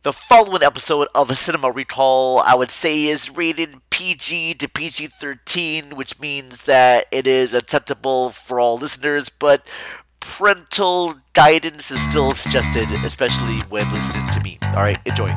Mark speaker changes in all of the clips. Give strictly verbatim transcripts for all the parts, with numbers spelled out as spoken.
Speaker 1: The following episode of Cinema Recall, I would say, is rated P G to P G thirteen, which means that it is acceptable for all listeners, but parental guidance is still suggested, especially when listening to me. Alright, enjoy.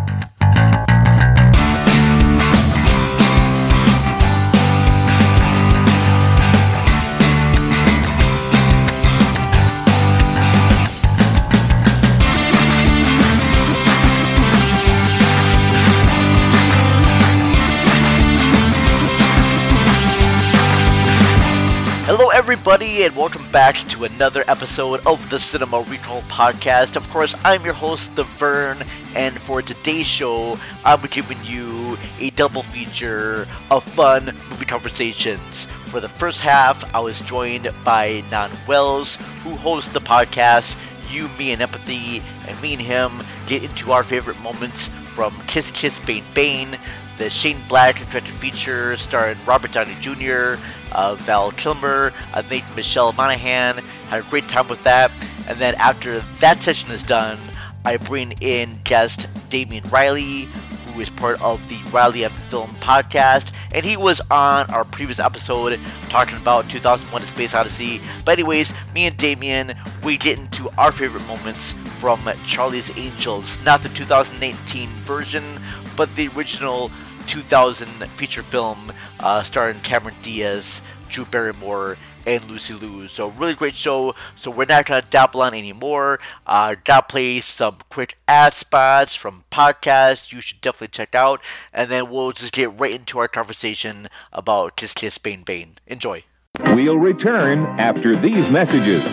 Speaker 1: Hello everybody, and welcome back to another episode of the Cinema Recall Podcast. Of course, I'm your host, The Vern, and for today's show, I'm giving you a double feature of fun movie conversations. For the first half, I was joined by Nan Wells, who hosts the podcast You, Me, and Empathy, and me and him get into our favorite moments from Kiss Kiss Bane Bane, the Shane Black directed feature starring Robert Downey Junior, uh, Val Kilmer, uh, Nate Michelle Monaghan. Had a great time with that. And then after that session is done, I bring in guest Damian Riley, who is part of the Riley on Film podcast, and he was on our previous episode talking about two thousand one: A Space Odyssey. But anyways, me and Damian, we get into our favorite moments from Charlie's Angels, not the two thousand eighteen version, but the original two thousand feature film uh, starring Cameron Diaz, Drew Barrymore, and Lucy Liu. So really great show. So we're not going to dabble on anymore. Uh, gotta play some quick ad spots from podcasts you should definitely check out. And then we'll just get right into our conversation about Kiss Kiss Bane Bane. Enjoy.
Speaker 2: We'll return after these messages.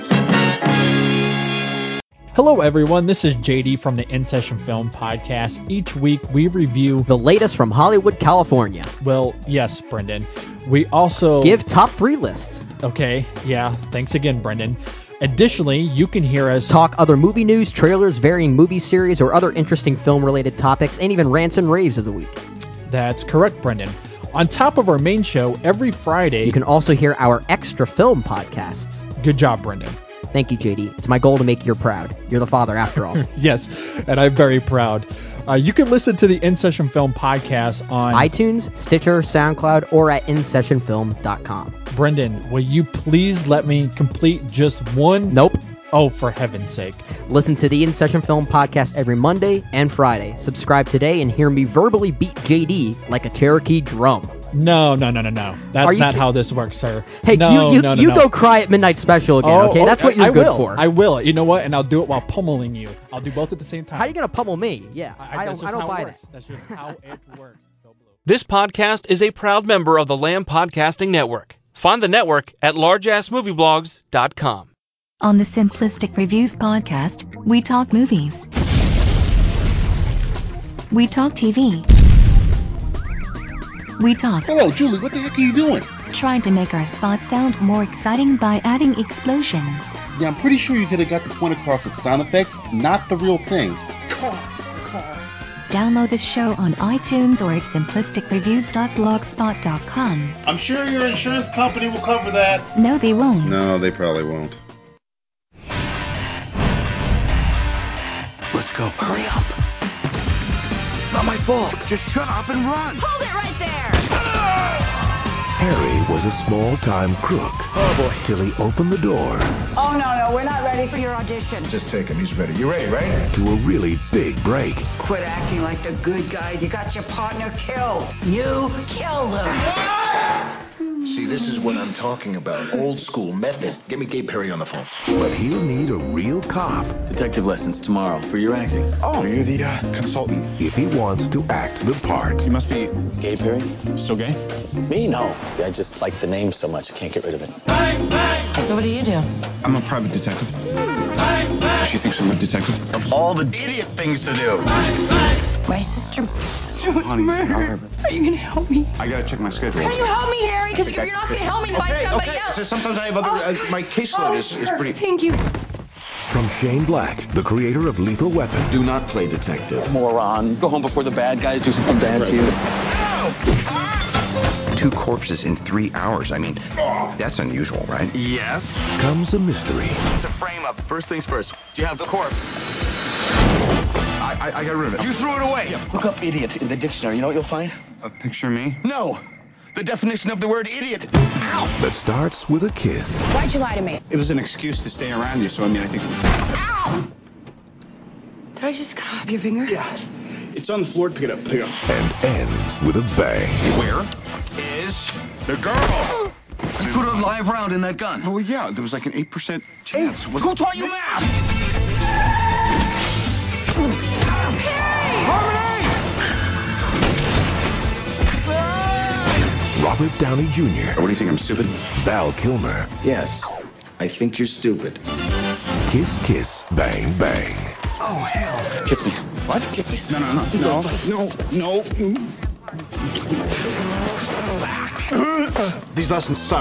Speaker 3: Hello everyone, this is J D from the In Session Film Podcast. Each week we review
Speaker 4: the latest from Hollywood, California.
Speaker 3: Well, yes, Brendan. We also
Speaker 4: give top three lists.
Speaker 3: Okay, yeah, thanks again, Brendan. Additionally, you can hear us
Speaker 4: talk other movie news, trailers, varying movie series, or other interesting film-related topics, and even rants and raves of the week.
Speaker 3: That's correct, Brendan. On top of our main show, every Friday,
Speaker 4: you can also hear our extra film podcasts.
Speaker 3: Good job, Brendan.
Speaker 4: Thank you, J D. It's my goal to make you proud. You're the father, after all.
Speaker 3: Yes, and I'm very proud. Uh, you can listen to the In Session Film podcast on
Speaker 4: iTunes, Stitcher, SoundCloud, or at in session film dot com.
Speaker 3: Brendan, will you please let me complete just one?
Speaker 4: Nope.
Speaker 3: Oh, for heaven's sake.
Speaker 4: Listen to the In Session Film podcast every Monday and Friday. Subscribe today and hear me verbally beat J D like a Cherokee drum.
Speaker 3: No, no, no, no, no. That's not
Speaker 4: ki-
Speaker 3: how this works, sir.
Speaker 4: Hey,
Speaker 3: no,
Speaker 4: you, you,
Speaker 3: no, no,
Speaker 4: you
Speaker 3: no.
Speaker 4: go cry at Midnight Special again,
Speaker 3: oh,
Speaker 4: okay? That's what you're
Speaker 3: I
Speaker 4: good
Speaker 3: will.
Speaker 4: for.
Speaker 3: I will. You know what? And I'll do it while pummeling you. I'll do both at the same time.
Speaker 4: How are you going to pummel me? Yeah,
Speaker 3: I,
Speaker 4: I, I don't, I don't buy that.
Speaker 3: That's just how it works. Go blue.
Speaker 5: This podcast is a proud member of the Lamb Podcasting Network. Find the network at large ass movie blogs dot com.
Speaker 6: On the Simplistic Reviews podcast, we talk movies. We talk T V. We talk.
Speaker 7: Hello, Julie, what the heck are you doing?
Speaker 6: Trying to make our spots sound more exciting by adding explosions.
Speaker 7: Yeah, I'm pretty sure you could have got the point across with sound effects, not the real thing.
Speaker 6: Car, car. Download the show on iTunes or at simplistic reviews dot blogspot dot com.
Speaker 7: I'm sure your insurance company will cover that.
Speaker 6: No, they won't.
Speaker 7: No, they probably won't.
Speaker 8: Let's go. Hurry up. It's not my fault. Just shut up and run.
Speaker 9: Hold it right there.
Speaker 8: Harry was a small-time crook.
Speaker 9: Oh, boy.
Speaker 8: Till he opened the door.
Speaker 9: Oh, no, no, we're not ready for your audition.
Speaker 10: Just take him. He's ready. You ready, right?
Speaker 8: To a really big break.
Speaker 9: Quit acting like the good guy. You got your partner killed. You killed him.
Speaker 10: See, this is what I'm talking about. Old school method. Get me Gabe Perry on the phone.
Speaker 8: But he'll need a real cop.
Speaker 11: Detective lessons tomorrow for your acting.
Speaker 10: Oh, you're the uh, consultant.
Speaker 8: If he wants to act the part.
Speaker 10: You must be
Speaker 11: Gabe Perry?
Speaker 10: still gay?
Speaker 11: Me? No. I just like the name so much, I can't get rid of it.
Speaker 9: So what do you do?
Speaker 10: I'm a private detective. She thinks I'm a detective.
Speaker 11: Of all the idiot things to do.
Speaker 9: My sister, my sister was
Speaker 10: Honey,
Speaker 9: murdered. Are you going to help me?
Speaker 10: I gotta check my schedule.
Speaker 9: Can you help me, Harry? Because if you're not going to help me, find
Speaker 10: Okay,
Speaker 9: somebody
Speaker 10: okay.
Speaker 9: else.
Speaker 10: So sometimes I have other. Uh, my caseload
Speaker 9: Oh,
Speaker 10: is, is pretty.
Speaker 9: Thank you.
Speaker 8: From Shane Black, the creator of Lethal Weapon.
Speaker 11: Do not play detective. Moron. Go home before the bad guys do something bad to you.
Speaker 12: Two corpses in three hours. I mean, that's unusual, right?
Speaker 11: Yes.
Speaker 8: Comes a mystery.
Speaker 11: It's a frame up. First things first. Do you have the corpse?
Speaker 12: I, I got rid of it.
Speaker 8: You threw it away. Look up idiot in the dictionary. You know what you'll find?
Speaker 12: A picture of me?
Speaker 8: No. The definition of the word idiot. Ow!
Speaker 2: That starts with a kiss.
Speaker 13: Why'd you lie to me?
Speaker 7: It was an excuse to stay around you, so I mean, I think...
Speaker 13: Ow! Did I just cut off your finger?
Speaker 7: Yeah. It's on the floor. Pick it up. Pick it up.
Speaker 2: And ends with a bang.
Speaker 8: Where is the girl? You put a live round in that gun.
Speaker 12: Oh, yeah. There was like an eight percent chance.
Speaker 8: Hey, who taught you math?
Speaker 2: Robert Downey Junior
Speaker 10: What do you think, I'm stupid?
Speaker 2: Val Kilmer.
Speaker 10: Yes. I think you're stupid.
Speaker 2: Kiss, kiss, bang, bang.
Speaker 8: Oh, hell.
Speaker 10: Kiss me.
Speaker 8: What? Kiss me?
Speaker 7: No, no, no, no, no, no. These lessons suck.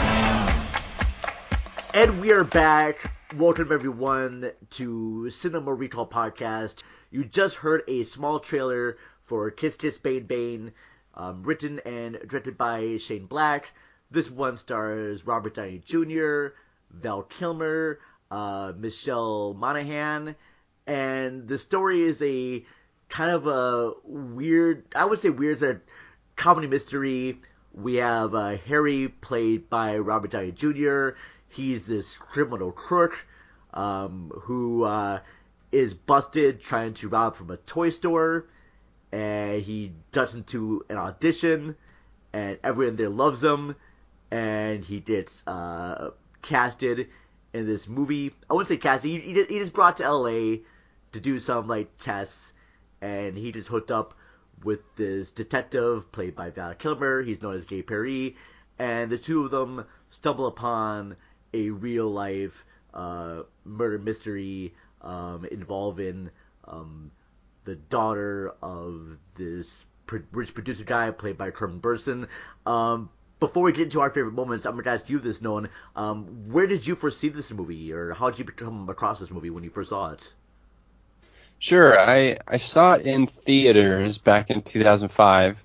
Speaker 1: And we are back. Welcome everyone to Cinema Recall Podcast. You just heard a small trailer for Kiss Kiss Bang Bang, um, written and directed by Shane Black. This one stars Robert Downey Junior, Val Kilmer, uh, Michelle Monaghan, and the story is a kind of a weird, I would say weird, it's a comedy mystery. We have uh, Harry, played by Robert Downey Junior He's this criminal crook um, who uh, is busted trying to rob from a toy store, and he does into an audition, and everyone there loves him, and he gets uh, casted in this movie. I wouldn't say casted, he, he, he just brought to L A to do some like tests, and he just hooked up with this detective played by Val Kilmer. He's known as Gay Perry, and the two of them stumble upon a real life uh, murder mystery um, involving um, the daughter of this pro- rich producer guy played by Kermit Burson. Um, before we get into our favorite moments, I'm going to ask you this, Nolan. Um, where did you first see this movie, or how did you come across this movie when you first saw it?
Speaker 14: Sure, I, I saw it in theaters back in two thousand five.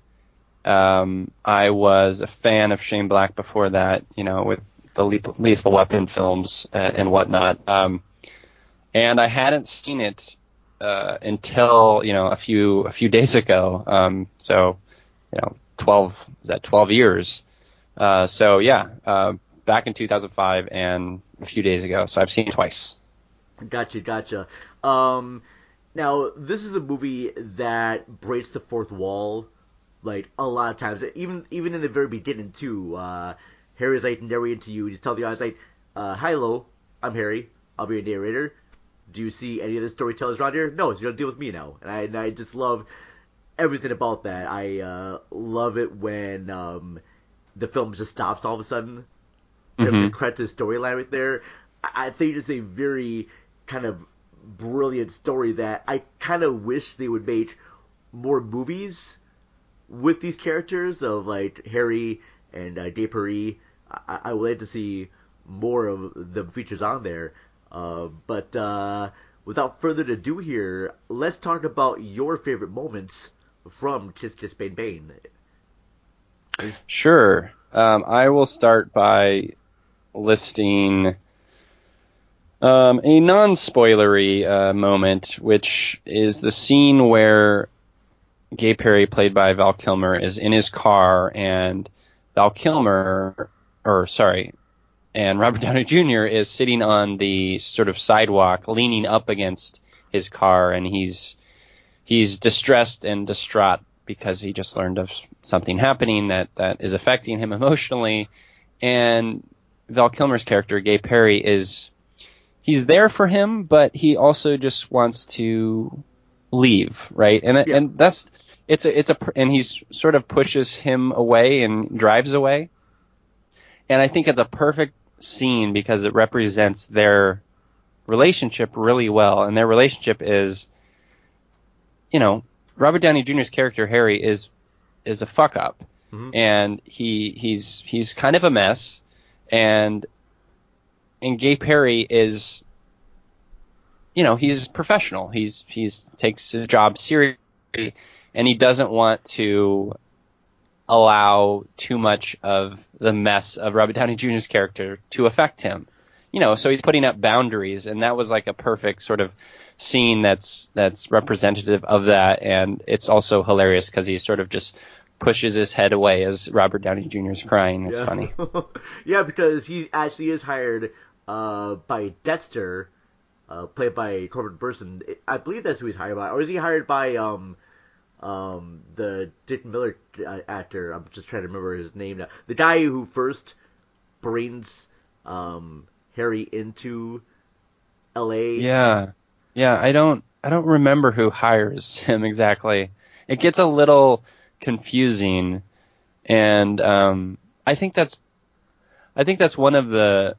Speaker 14: Um, I was a fan of Shane Black before that, you know, with the Lethal Weapon films uh, and whatnot. Um, and I hadn't seen it uh, until, you know, a few a few days ago. Um, so, you know, twelve is that twelve years? Uh, so yeah, uh, back in two thousand five and a few days ago. So I've seen it twice.
Speaker 1: Gotcha, gotcha. Um, now this is a movie that breaks the fourth wall, like a lot of times. Even even in the very beginning too. Uh, Harry's like narrating to you. Just tell the audience like, uh, "Hi, hello, I'm Harry. I'll be your narrator. Do you see any of the storytellers around here? No, so you're gonna deal with me now." And I, and I just love everything about that. I uh, love it when um, the film just stops all of a sudden. Mm-hmm. The credit to the storyline right there. I, I think it's a very kind of brilliant story that I kind of wish they would make more movies with these characters of like Harry and uh, Gay Perry. I, I would like to see more of the features on there. Uh, but uh, without further ado here, let's talk about your favorite moments from Kiss Kiss Bang Bang.
Speaker 14: Sure. Um, I will start by listing um, a non-spoilery uh, moment, which is the scene where Gay Perry, played by Val Kilmer, is in his car, and Val Kilmer, or sorry, and Robert Downey Junior is sitting on the sort of sidewalk, leaning up against his car, and he's he's distressed and distraught because he just learned of something happening that, that is affecting him emotionally. And Val Kilmer's character, Gay Perry, is he's there for him, but he also just wants to leave, right? And yeah. and that's it's a it's a and he's sort of pushes him away and drives away. And I think it's a perfect scene because it represents their relationship really well. And their relationship is, you know, Robert Downey Junior's character Harry is is a fuck up, mm-hmm. and he he's he's kind of a mess, and and Gay Perry is, you know, he's professional. He's he's takes his job seriously, and he doesn't want to allow too much of the mess of Robert Downey Junior's character to affect him. You know, so he's putting up boundaries, and that was like a perfect sort of scene that's that's representative of that, and it's also hilarious because he sort of just pushes his head away as Robert Downey Junior is crying. It's
Speaker 1: yeah.
Speaker 14: funny.
Speaker 1: Yeah, because he actually is hired uh, by Dexter, uh, played by Corbin Burnson. I believe that's who he's hired by. Or is he hired by um, um, the Dick Miller actor? I'm just trying to remember his name now. The guy who first brings um, Harry into L A.
Speaker 14: Yeah. Yeah, I don't I don't remember who hires him exactly. It gets a little confusing, and um, I think that's I think that's one of the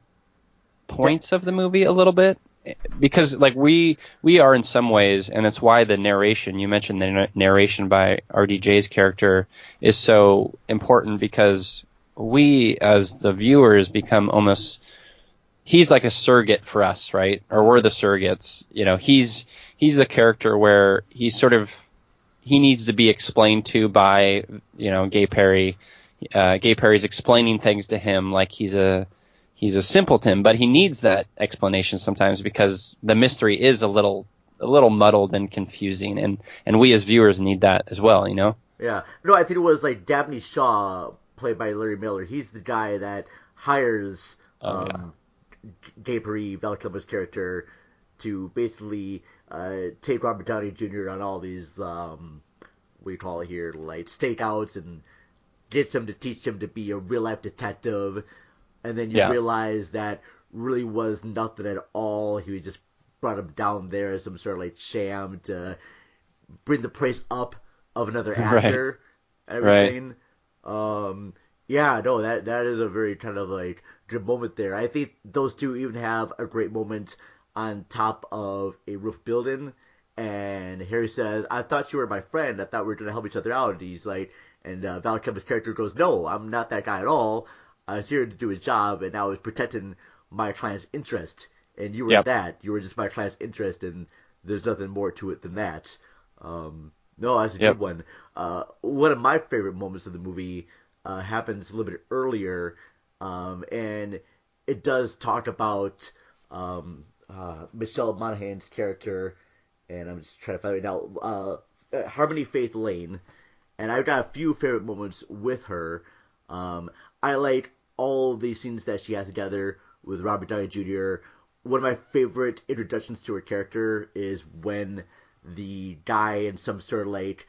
Speaker 14: points of the movie a little bit, because like we we are in some ways, and it's why the narration, you mentioned the narration by R D J's character is so important, because we as the viewers become almost, he's like a surrogate for us, right? Or we're the surrogates. You know, he's he's a character where he's sort of, he needs to be explained to by, you know, Gay Perry. Uh, Gay Perry's explaining things to him like he's a he's a simpleton, but he needs that explanation sometimes because the mystery is a little a little muddled and confusing, and and we as viewers need that as well, you know?
Speaker 1: Yeah. No, I think it was like Dabney Shaw, played by Larry Miller. He's the guy that hires
Speaker 14: Oh,
Speaker 1: um,
Speaker 14: yeah.
Speaker 1: Gay Perry, Val Kilmer's character, to basically uh, take Robert Downey Junior on all these, um, what do you call it here, like stakeouts, and gets him to teach him to be a real-life detective. And then you
Speaker 14: Yeah.
Speaker 1: realize that really was nothing at all. He just brought him down there as some sort of like sham to bring the price up of another actor.
Speaker 14: Right.
Speaker 1: Everything. Right. Um, yeah, no, that that is a very kind of like good moment there. I think those two even have a great moment on top of a roof building, and Harry says, "I thought you were my friend. I thought we were going to help each other out." And he's like, and uh, Val Kilmer's character goes, "No, I'm not that guy at all. I was here to do his job, and I was protecting my client's interest. And you were
Speaker 14: Yep.
Speaker 1: that. You were just my client's interest, and there's nothing more to it than that." Um, no, that's a
Speaker 14: Yep.
Speaker 1: good one. Uh, one of my favorite moments of the movie uh, happens a little bit earlier, um, and it does talk about um, uh, Michelle Monaghan's character, and I'm just trying to find it now, uh, Harmony Faith Lane, and I've got a few favorite moments with her. Um, I like all the scenes that she has together with Robert Downey Junior One of my favorite introductions to her character is when the guy in some sort of like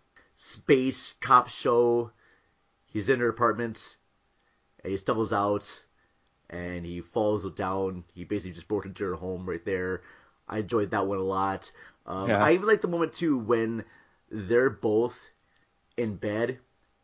Speaker 1: space cop show, he's in her apartment, and he stumbles out, and he falls down. He basically just broke into her home right there. I enjoyed that one a lot. Um,
Speaker 14: Yeah.
Speaker 1: I even like the moment, too, when they're both in bed,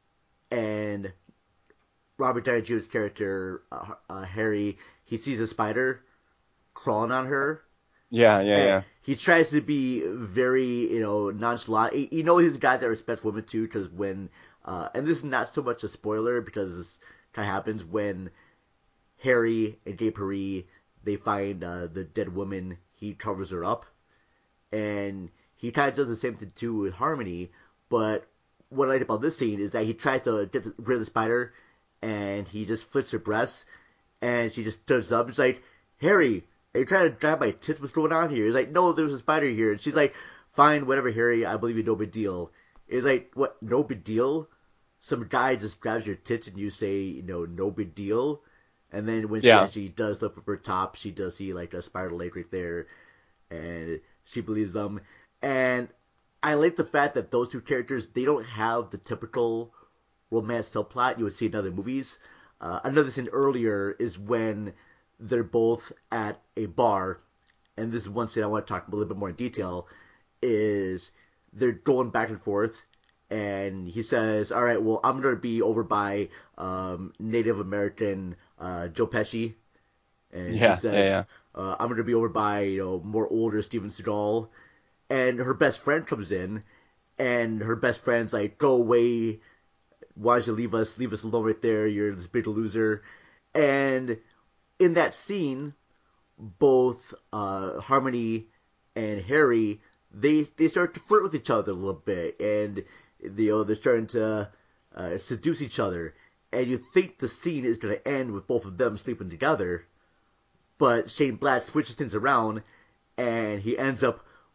Speaker 1: and Robert Downey Junior's character, uh, uh, Harry, he sees a spider crawling on her.
Speaker 14: Yeah, yeah,
Speaker 1: and
Speaker 14: yeah.
Speaker 1: He tries to be very, you know, nonchalant. You you know, he's a guy that respects women too, because when, uh, and this is not so much a spoiler because this kind of happens when Harry and Gay Perry, they find uh, the dead woman, he covers her up, and he kind of does the same thing too with Harmony. But what I like about this scene is that he tries to get the, rid of the spider, and he just flips her breasts, and she just turns up. It's like, "Harry, are you trying to grab my tits? What's going on here?" He's like, "No, there's a spider here." And she's like, "Fine, whatever, Harry. I believe you, no big deal." It's like, what, no big deal? Some guy just grabs your tits and you say, you know, no big deal? And then when she
Speaker 14: Yeah.
Speaker 1: actually does look up her top, she does see like a spider leg right there, and she believes them. And I like the fact that those two characters, they don't have the typical romance subplot you would see in other movies. Uh, another scene earlier is when they're both at a bar, and this is one scene I want to talk a little bit more in detail, is they're going back and forth, and he says, "All right, well, I'm going to be over by um, Native American uh, Joe Pesci." And
Speaker 14: Yeah,
Speaker 1: he says,
Speaker 14: yeah, yeah.
Speaker 1: Uh, "I'm going to be over by, you know, more older Steven Seagal." And her best friend comes in, and her best friend's like, "Go away. Why don't you leave us? Leave us alone right there. You're this big loser." And in that scene, both uh, Harmony and Harry, they they start to flirt with each other a little bit, and you know, they're starting to uh, seduce each other. And you think the scene is going to end with both of them sleeping together, but Shane Black switches things around, and he ends up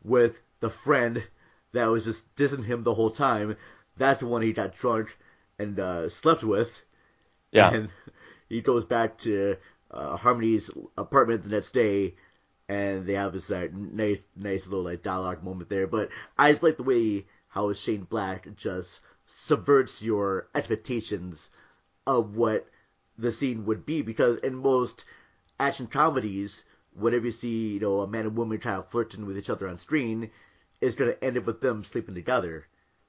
Speaker 1: with the friend that was just dissing him the whole time. That's the one he got drunk and uh, slept with.
Speaker 14: Yeah.
Speaker 1: And he goes back to uh, Harmony's apartment the next day, and they have this like, nice, nice little like dialogue moment there. But I just like the way how Shane Black just subverts your expectations of what the scene would be, because in most action comedies, whenever you see, you know, a man and woman kind of flirting with each other on screen, it's going to end up with them sleeping together.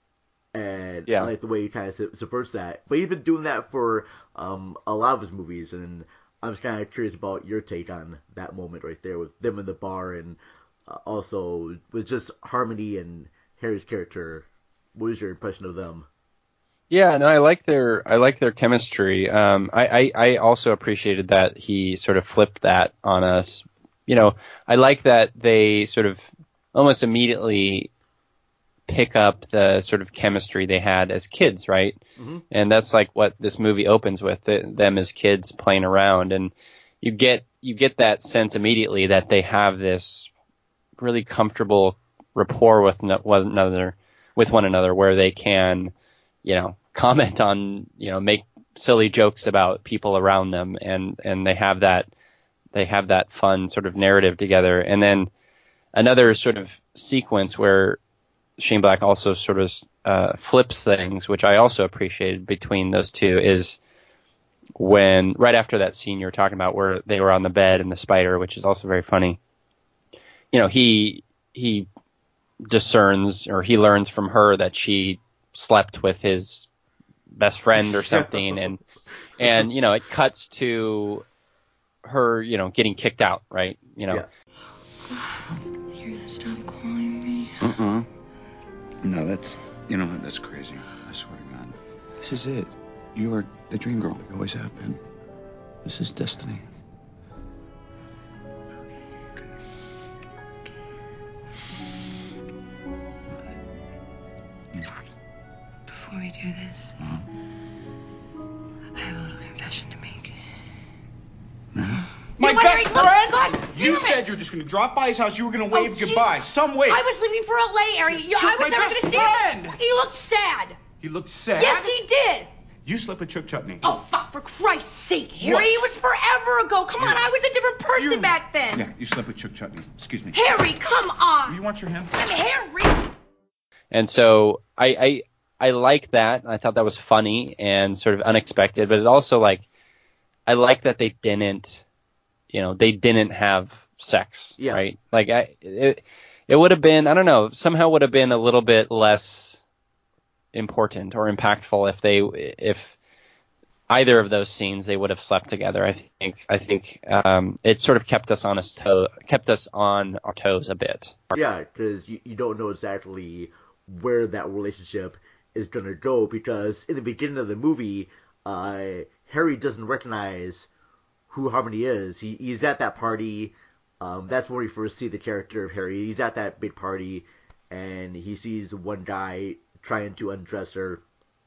Speaker 1: And yeah. I like the way he kind of subverts that. But he's been doing that for um, a lot of his movies, and I'm just kind of curious about your take on that moment right there with them in the bar, and uh, also with just Harmony and Harry's character. What was your impression of them?
Speaker 14: Yeah, no, I like their I like their chemistry. Um, I, I, I also appreciated that he sort of flipped that on us. You know, I like that they sort of almost immediately pick up the sort of chemistry they had as kids, right? Mm-hmm. And that's like what this movie opens with, the, them as kids playing around, and you get you get that sense immediately that they have this really comfortable rapport with no, one another, with one another, where they can, you know, comment on, you know, make silly jokes about people around them, and and they have that they have that fun sort of narrative together. And then another sort of sequence where Shane Black also sort of uh, flips things, which I also appreciated between those two, is when right after that scene you were talking about where they were on the bed and the spider, which is also very funny. You know, he he discerns, or he learns from her that she slept with his best friend or something, and and you know, it cuts to her, you know, getting kicked out, right? You know.
Speaker 13: Yeah. You're gonna stop calling me?
Speaker 15: Uh-uh. No, that's, you know, that's crazy. I swear to God. This is it. You are the dream girl. You always have been. This is destiny.
Speaker 13: Okay. Okay. Before we do this,
Speaker 15: uh-huh.
Speaker 13: I have a little confession to make.
Speaker 15: Uh-huh.
Speaker 16: My
Speaker 13: yeah,
Speaker 16: best
Speaker 13: Eric,
Speaker 16: friend?
Speaker 13: Look, God,
Speaker 16: you said you were just going to drop by his house. You were going to wave
Speaker 13: oh,
Speaker 16: goodbye. Some way.
Speaker 13: I was leaving for L A, Eric. You, I was never going to see him. He looked sad.
Speaker 16: He looked sad?
Speaker 13: Yes, he did.
Speaker 16: You slept with Chuck Chutney.
Speaker 13: Oh, fuck, for Christ's sake, Harry.
Speaker 16: What?
Speaker 13: It was forever ago. Come on, I was a different person
Speaker 16: you...
Speaker 13: back then.
Speaker 16: Yeah, you slept with Chuck Chutney. Excuse me.
Speaker 13: Harry, come on.
Speaker 16: You want your him?
Speaker 13: I'm Harry.
Speaker 14: And so I, I I like that. I thought that was funny and sort of unexpected, but it also, like, I like that they didn't, you know, they didn't have sex,
Speaker 1: yeah.
Speaker 14: right? Like, I, it, it would have been, I don't know, somehow would have been a little bit less important or impactful if they, if either of those scenes they would have slept together. I think, I think um, it sort of kept us on us toe, kept us on our toes a bit.
Speaker 1: Yeah, because you, you don't know exactly where that relationship is going to go, because in the beginning of the movie, uh, Harry doesn't recognize who Harmony is. He he's at that party. Um, that's where we first see the character of Harry. He's at that big party, and he sees one guy trying to undress her,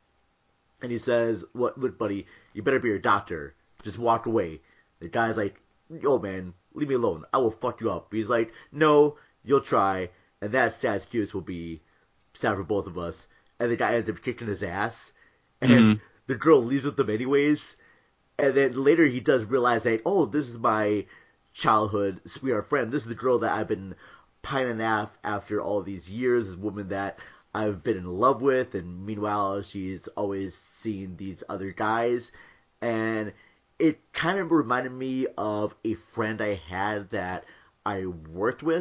Speaker 1: and he says, "What? Look, buddy, you better be your doctor. Just walk away." The guy's like, "Yo, man, leave me alone. I will fuck you up." He's like, "No, you'll try," and that sad excuse will be sad for both of us. And the guy ends up kicking his ass, and mm-hmm. the girl leaves with him anyways. And then later he does realize that, oh, this is my childhood sweetheart friend. This is the girl that I've been pining af after all these years. This woman that I've been in love with. And meanwhile, she's always seen these other guys. And it kind of reminded me of a friend I had that I worked with.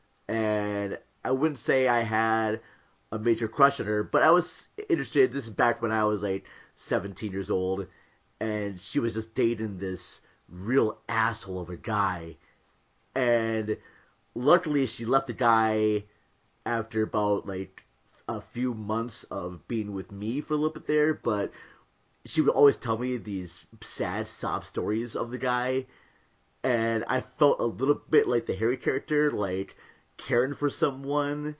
Speaker 1: And I wouldn't say I had a major crush on her, but I was interested. This is back when I was like seventeen years old. And she was just dating this real asshole of a guy. And luckily she left the guy after about like a few months of being with me for a little bit there. But she would always tell me these sad sob stories of the guy. And I felt a little bit like the Harry character, like caring for someone.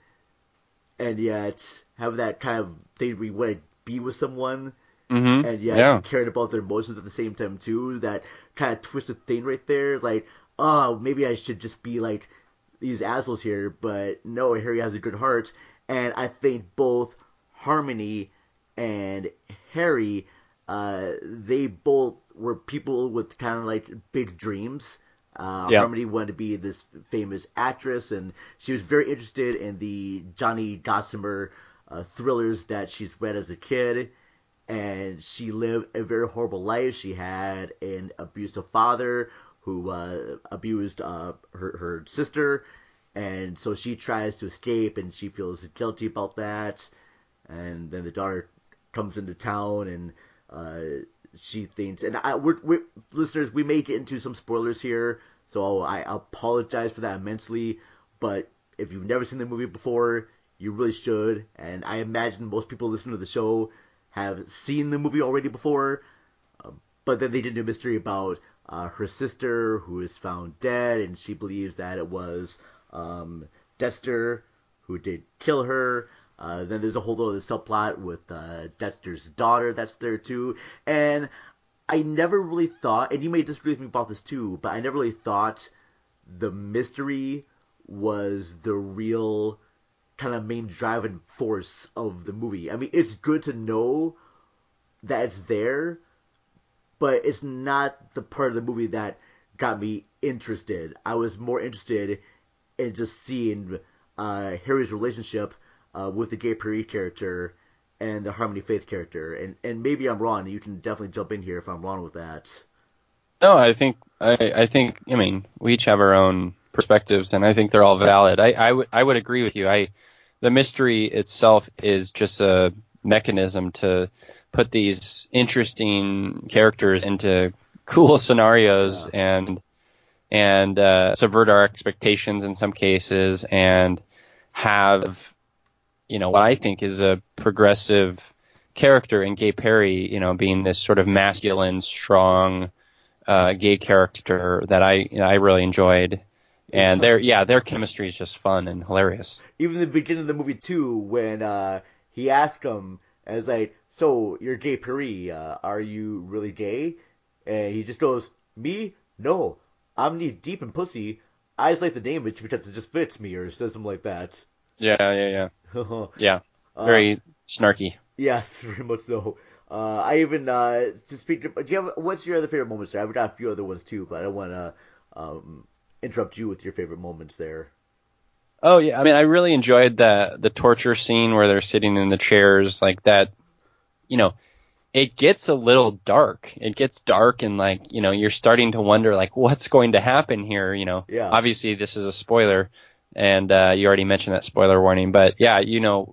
Speaker 1: And yet have that kind of thing where you want to be with someone.
Speaker 14: Mm-hmm.
Speaker 1: And yet
Speaker 14: yeah.
Speaker 1: caring about their emotions at the same time too. That kind of twisted thing right there. Like, oh, maybe I should just be like these assholes here, but no, Harry has a good heart, and I think both Harmony and Harry, uh, they both were people with kind of like big dreams. Uh,
Speaker 14: yeah.
Speaker 1: Harmony wanted to be this famous actress, and she was very interested in the Johnny Gossamer uh, thrillers that she's read as a kid, and she lived a very horrible life. She had an abusive father who uh, abused uh, her, her sister, and so she tries to escape, and she feels guilty about that, and then the daughter comes into town, and uh, she thinks, and I, we're, we're, listeners, we may get into some spoilers here, so I apologize for that immensely, but if you've never seen the movie before, you really should, and I imagine most people listening to the show have seen the movie already before, uh, but then they did a mystery about uh, her sister who is found dead, and she believes that it was um, Dexter who did kill her. Uh, then there's a whole other subplot with uh, Dexter's daughter that's there too, and I never really thought, and you may disagree with me about this too, but I never really thought the mystery was the real kind of main driving force of the movie. I mean, it's good to know that it's there, but it's not the part of the movie that got me interested. I was more interested in just seeing uh, Harry's relationship uh, with the Gay Perry character and the Harmony Faith character. And, and maybe I'm wrong. You can definitely jump in here if I'm wrong with that.
Speaker 14: No, I think I, I think I mean we each have our own perspectives, and I think they're all valid. I, I would I would agree with you. I the mystery itself is just a mechanism to put these interesting characters into cool scenarios yeah. and and uh, subvert our expectations in some cases, and have, you know, what I think is a progressive character in Gay Perry, you know, being this sort of masculine, strong uh, gay character that I you know, I really enjoyed. And their yeah, their chemistry is just fun and hilarious.
Speaker 1: Even in the beginning of the movie too, when uh, he asked him, and it's like, "So you're Gay Perry? Uh, are you really gay?" And he just goes, "Me? No, I'm knee deep in pussy. I just like the name because it just fits me," or says something like that.
Speaker 14: Yeah, yeah, yeah, yeah. Very uh, snarky.
Speaker 1: Yes, very much so. Uh, I even uh, to speak. To, do you have what's your other favorite moments there? I've got a few other ones too, but I don't want to. Um, interrupt you with your favorite moments there.
Speaker 14: Oh yeah, I mean, I really enjoyed the the torture scene where they're sitting in the chairs like that. You know, it gets a little dark. It gets dark, and like, you know, you're starting to wonder like what's going to happen here. You know,
Speaker 1: yeah.
Speaker 14: Obviously this is a spoiler, and uh, you already mentioned that spoiler warning. But yeah, you know,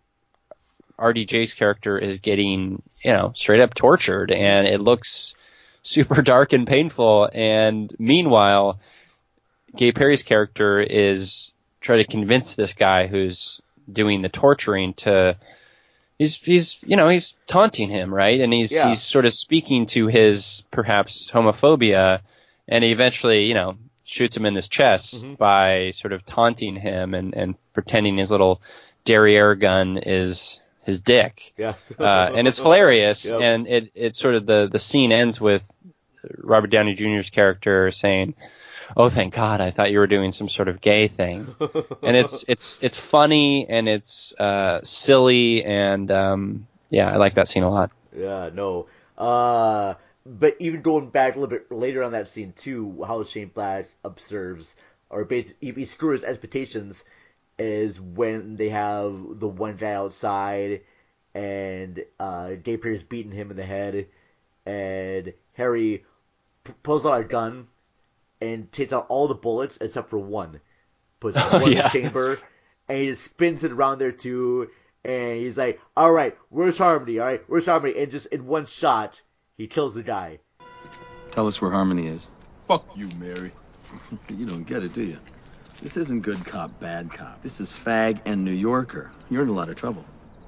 Speaker 14: R D J's character is getting, you know, straight up tortured, and it looks super dark and painful. And meanwhile, Gay Perry's character is trying to convince this guy who's doing the torturing to, he's, he's, you know, he's taunting him, right? And he's,
Speaker 1: yeah.
Speaker 14: he's sort of speaking to his perhaps homophobia, and he eventually, you know, shoots him in his chest
Speaker 1: mm-hmm.
Speaker 14: by sort of taunting him and, and pretending his little derriere gun is his dick.
Speaker 1: Yeah.
Speaker 14: uh, and it's hilarious.
Speaker 1: Yep.
Speaker 14: And it, it sort of, the, the scene ends with Robert Downey Junior's character saying, "Oh, thank God, I thought you were doing some sort of gay thing." And it's it's it's funny, and it's uh, silly, and um, yeah, I like that scene a lot.
Speaker 1: Yeah, no. Uh, but even going back a little bit later on that scene too, how Shane Black observes, or basically he screws expectations, is when they have the one guy outside, and uh, Gay Perry's beating him in the head, and Harry p- pulls out a gun and takes out all the bullets except for one. Puts
Speaker 14: oh,
Speaker 1: one
Speaker 14: yeah.
Speaker 1: in the chamber, and he just spins it around there too, and he's like, "All right, where's Harmony? All right, where's Harmony?" And just in one shot, he kills the guy.
Speaker 11: Tell us where Harmony is.
Speaker 15: Fuck you, Mary. You don't get it, do you? This isn't good cop, bad cop. This is fag and New Yorker. You're in a lot of trouble.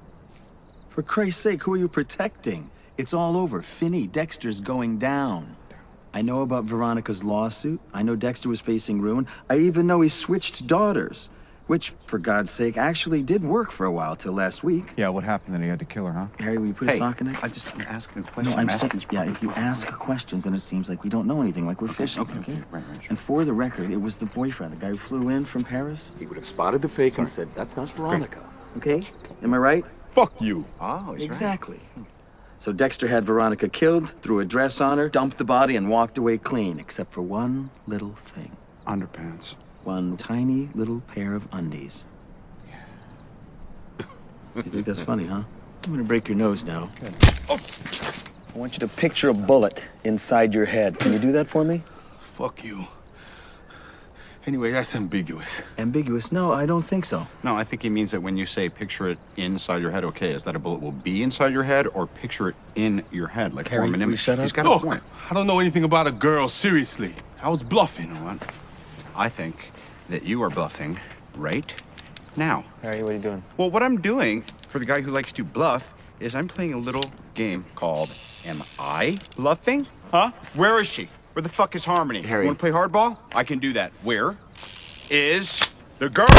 Speaker 15: For Christ's sake, who are you protecting? It's all over. Finney, Dexter's going down. I know about Veronica's lawsuit. I know Dexter was facing ruin. I even know he switched daughters. Which, for God's sake, actually did work for a while till last week.
Speaker 16: Yeah, what happened? Then he had to kill her, huh?
Speaker 15: Harry, will you put
Speaker 16: hey,
Speaker 15: a sock in it?
Speaker 16: I just I'm asking a question.
Speaker 15: No, I'm,
Speaker 16: I'm asking
Speaker 15: saying, yeah, if you ask questions, then it seems like we don't know anything, like we're
Speaker 16: okay,
Speaker 15: fishing,
Speaker 16: okay?
Speaker 15: okay?
Speaker 16: okay. Right, right, sure.
Speaker 15: And for the record, it was the boyfriend, the guy who flew in from Paris.
Speaker 10: He would have spotted the fake
Speaker 15: Sorry.
Speaker 10: and said, that's not Veronica.
Speaker 15: Okay? Am I right?
Speaker 16: Fuck you.
Speaker 10: Oh, he's
Speaker 15: Exactly. So Dexter had Veronica killed, threw a dress on her, dumped the body, and walked away clean, except for one little thing.
Speaker 16: Right. Underpants.
Speaker 15: One tiny little pair of undies. You think that's funny, huh? I'm gonna break your nose now.
Speaker 16: Good.
Speaker 15: Oh. I want you to picture a bullet inside your head. Can you do that for me?
Speaker 16: Fuck you. Anyway, that's ambiguous.
Speaker 15: Ambiguous? No, I don't think so.
Speaker 16: No, I think he means that when you say picture it inside your head, okay, is that a bullet will be inside your head or picture it in your head? Like
Speaker 15: Harry,
Speaker 16: form an
Speaker 15: will you
Speaker 16: image?
Speaker 15: shut up?
Speaker 16: He's got
Speaker 17: Look,
Speaker 16: a point.
Speaker 17: I don't know anything about a girl, seriously. I was bluffing.
Speaker 16: You know what? I think that you are bluffing right now.
Speaker 15: Harry, what are you doing?
Speaker 16: Well, what I'm doing for the guy who likes to bluff is I'm playing a little game called Am I Bluffing? Huh? Where is she? Where the fuck is Harmony?
Speaker 10: Harry.
Speaker 16: You want to play hardball? I can do that. Where is the girl?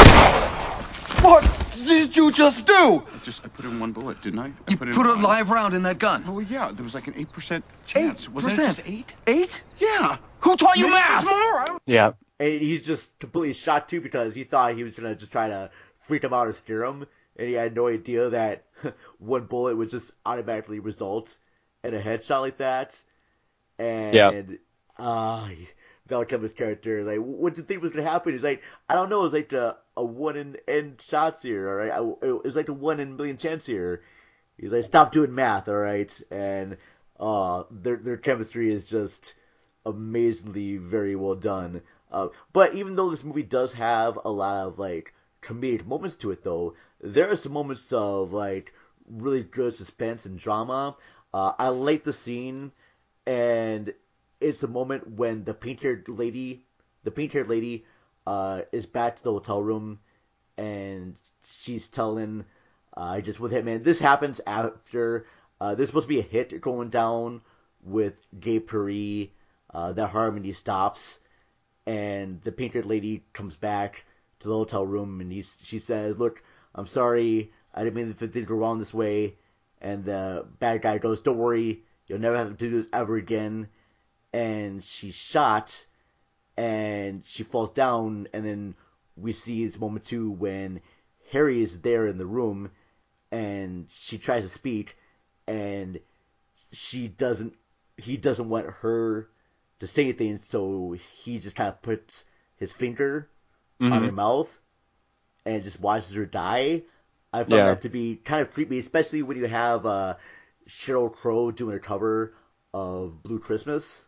Speaker 15: What did you just do?
Speaker 16: I just I put in one bullet, didn't I? I
Speaker 15: You
Speaker 16: put,
Speaker 15: put,
Speaker 16: in
Speaker 15: a
Speaker 16: one.
Speaker 15: live round in that gun.
Speaker 16: Oh yeah, there was like an eight percent chance. Wasn't it
Speaker 15: percent?
Speaker 16: just eight?
Speaker 15: Eight?
Speaker 16: Yeah.
Speaker 15: Who taught you
Speaker 16: Maybe it
Speaker 15: math?
Speaker 16: was more. I don't...
Speaker 14: Yeah.
Speaker 1: And he's just completely shocked too because he thought he was gonna just try to freak him out or scare him, and he had no idea that one bullet would just automatically result in a headshot like that. And
Speaker 14: Yeah.
Speaker 1: uh Val Kilmer's character, like, what did you think was gonna happen? He's like, I don't know, it's like a, a one in n shots here, all right? I, it was like a one in a million chance here. He's like, stop doing math, all right? And uh, their their chemistry is just amazingly very well done. Uh, but even though this movie does have a lot of like comedic moments to it, though, there are some moments of like really good suspense and drama. Uh, I like the scene, and it's the moment when the pink-haired lady, the pink-haired lady, uh, is back to the hotel room, and she's telling, uh, just with Hitman, this happens after, uh, there's supposed to be a hit going down with Gay Paris, uh, that Harmony stops, and the pink-haired lady comes back to the hotel room, and he's, she says, look, I'm sorry, I didn't mean for things to go wrong this way, and the bad guy goes, don't worry, you'll never have to do this ever again. And she's shot, and she falls down, and then we see this moment too when Harry is there in the room, and she tries to speak, and she doesn't, he doesn't want her to say anything, so he just kind of puts his finger mm-hmm. on her mouth, and just watches her die. I found
Speaker 14: yeah.
Speaker 1: that to be kind of creepy, especially when you have uh, Sheryl Crow doing a cover of Blue Christmas.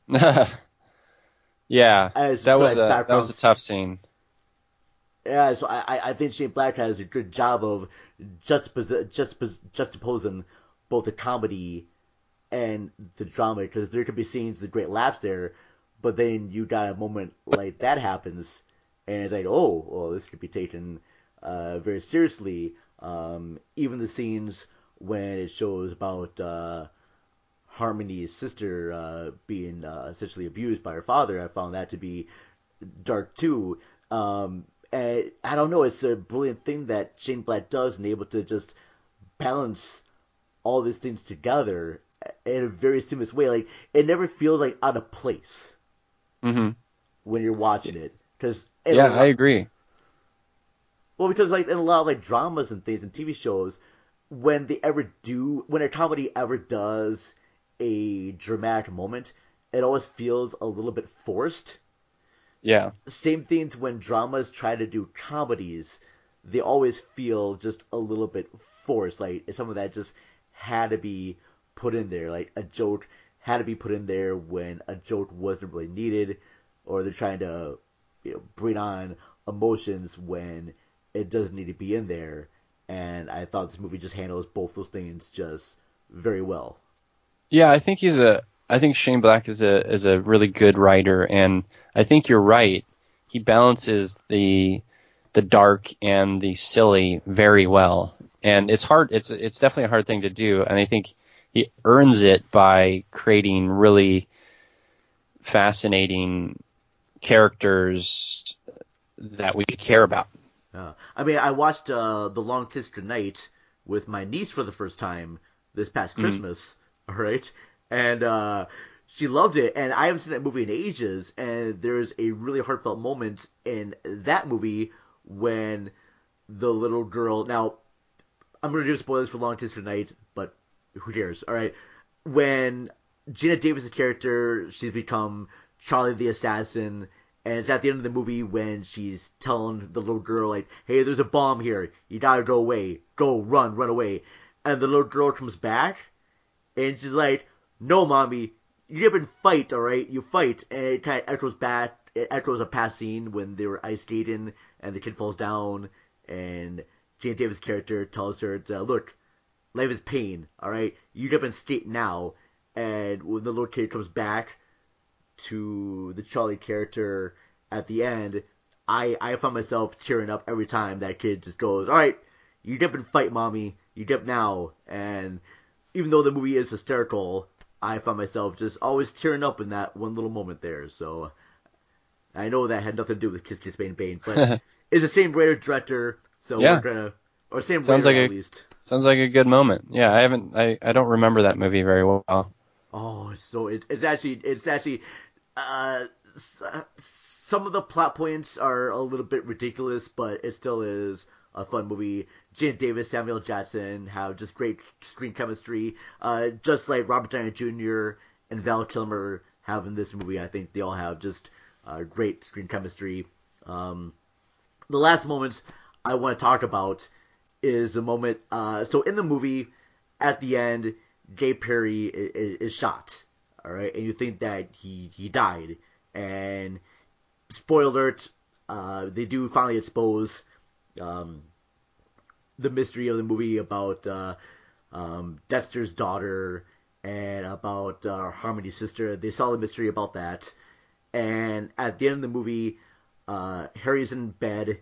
Speaker 14: yeah,
Speaker 1: As
Speaker 14: that was
Speaker 1: like
Speaker 14: a that was a tough scene.
Speaker 1: Yeah, so I I think Shane Black has a good job of juxtapos- juxtapos- juxtaposing both the comedy and the drama, because there could be scenes with great laughs there, but then you got a moment like that happens, and it's like, oh, well, this could be taken uh, very seriously. Um, even the scenes when it shows about uh, Harmony's sister uh, being uh, essentially abused by her father, I found that to be dark too. Um, and I don't know, it's a brilliant thing that Shane Black does, and able to just balance all these things together in a very seamless way. Like, it never feels like out of place
Speaker 14: mm-hmm.
Speaker 1: when you're watching it. Cause
Speaker 14: yeah, I agree.
Speaker 1: Well, because like in a lot of like dramas and things and T V shows, when they ever do, when a comedy ever does a dramatic moment, it always feels a little bit forced.
Speaker 14: Yeah.
Speaker 1: Same things when dramas try to do comedies, they always feel just a little bit forced. Like some of that just had to be put in there. Like a joke had to be put in there when a joke wasn't really needed, or they're trying to, you know, bring on emotions when it doesn't need to be in there. And I thought this movie just handles both those things just very well.
Speaker 14: Yeah, I think he's a. I think Shane Black is a is a really good writer, and I think you're right. He balances the the dark and the silly very well, and it's hard. It's it's definitely a hard thing to do, and I think he earns it by creating really fascinating characters that we care about.
Speaker 1: Uh, I mean, I watched uh, The Long Kiss Goodnight with my niece for the first time this past Christmas, mm-hmm. all right? And uh, she loved it, and I haven't seen that movie in ages, and there's a really heartfelt moment in that movie when the little girl... Now, I'm going to do spoilers for Long Kiss Goodnight, but who cares, all right? When Gina Davis' character, she's become Charlie the Assassin, and it's at the end of the movie when she's telling the little girl, like, hey, there's a bomb here. You gotta go away. Go, run, run away. And the little girl comes back, and she's like, no, mommy, you didn't fight, all right? You fight. And it kind of echoes back. It echoes a past scene when they were ice skating, and the kid falls down, and Gina Davis' character tells her, to, look, life is pain, all right? You get up and skate now. And when the little kid comes back to the Charlie character at the end, I, I find myself tearing up every time that kid just goes, all right, you dip and fight, mommy. You dip now. And even though the movie is hysterical, I find myself just always tearing up in that one little moment there. So I know that had nothing to do with Kiss Kiss Bang Bang, but it's the same writer director, so yeah. we're gonna or same
Speaker 14: sounds
Speaker 1: writer
Speaker 14: like
Speaker 1: at
Speaker 14: a,
Speaker 1: least.
Speaker 14: Sounds like a good moment. Yeah, I haven't I, I don't remember that movie very well.
Speaker 1: Oh, so it, it's actually it's actually uh, some of the plot points are a little bit ridiculous, but it still is a fun movie. Gina Davis, Samuel Jackson have just great screen chemistry, uh, just like Robert Downey Junior and Val Kilmer have in this movie. I think they all have just uh, great screen chemistry. Um, the last moments I want to talk about is a moment. Uh, so in the movie, at the end, Gay Perry is, is shot. All right, and you think that he he died. And spoiler alert, uh, they do finally expose um, the mystery of the movie about uh, um, Dexter's daughter and about uh, Harmony's sister. They solve the mystery about that. And at the end of the movie, uh, Harry's in bed,